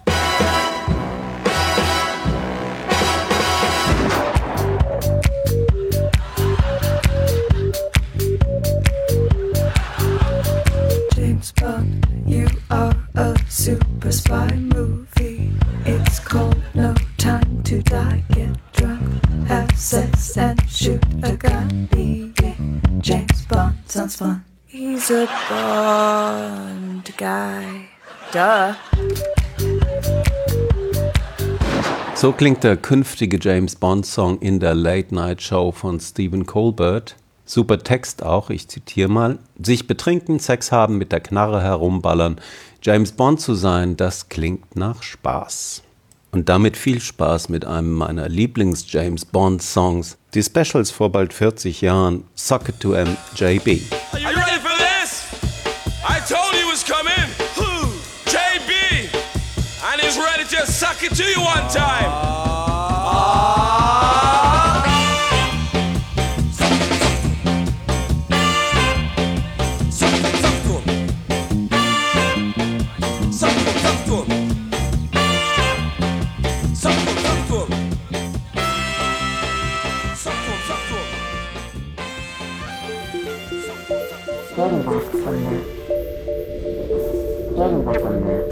Super spy movie. It's called No Time to Die. Get drunk, have sex, and shoot a gun. Be James Bond sounds fun. He's a Bond guy. Duh. So klingt der künftige James Bond Song in der Late Night Show von Stephen Colbert. Super Text auch, ich zitiere mal: Sich betrinken, Sex haben, mit der Knarre herumballern. James Bond zu sein, das klingt nach Spaß. Und damit viel Spaß mit einem meiner Lieblings-James Bond-Songs. Die Specials vor bald vierzig Jahren, Suck It to M J B. Are you ready for this? I told you it was coming. J B, and he's ready to suck it to you one time. Gegenwartsfunde. Gegenwartsfunde.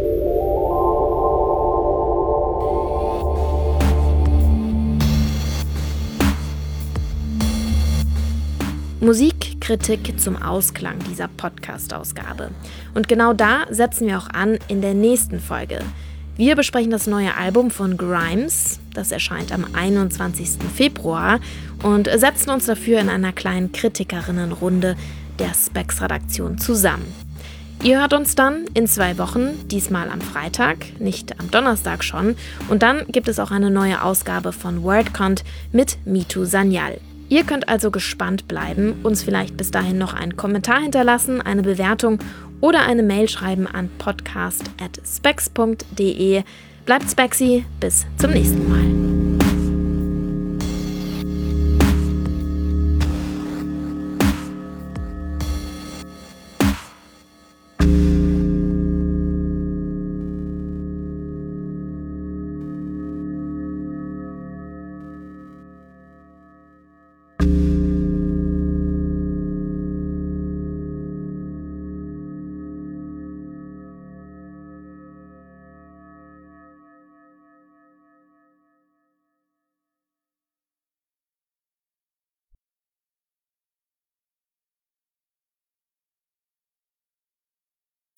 Musikkritik zum Ausklang dieser Podcast-Ausgabe. Und genau da setzen wir auch an in der nächsten Folge. Wir besprechen das neue Album von Grimes, das erscheint am einundzwanzigsten Februar, und setzen uns dafür in einer kleinen Kritikerinnenrunde der Specs-Redaktion zusammen. Ihr hört uns dann in zwei Wochen, diesmal am Freitag, nicht am Donnerstag schon. Und dann gibt es auch eine neue Ausgabe von WordCont mit Mitu Sanyal. Ihr könnt also gespannt bleiben, uns vielleicht bis dahin noch einen Kommentar hinterlassen, eine Bewertung oder eine Mail schreiben an podcast at spex punkt de. Bleibt spexy, bis zum nächsten Mal.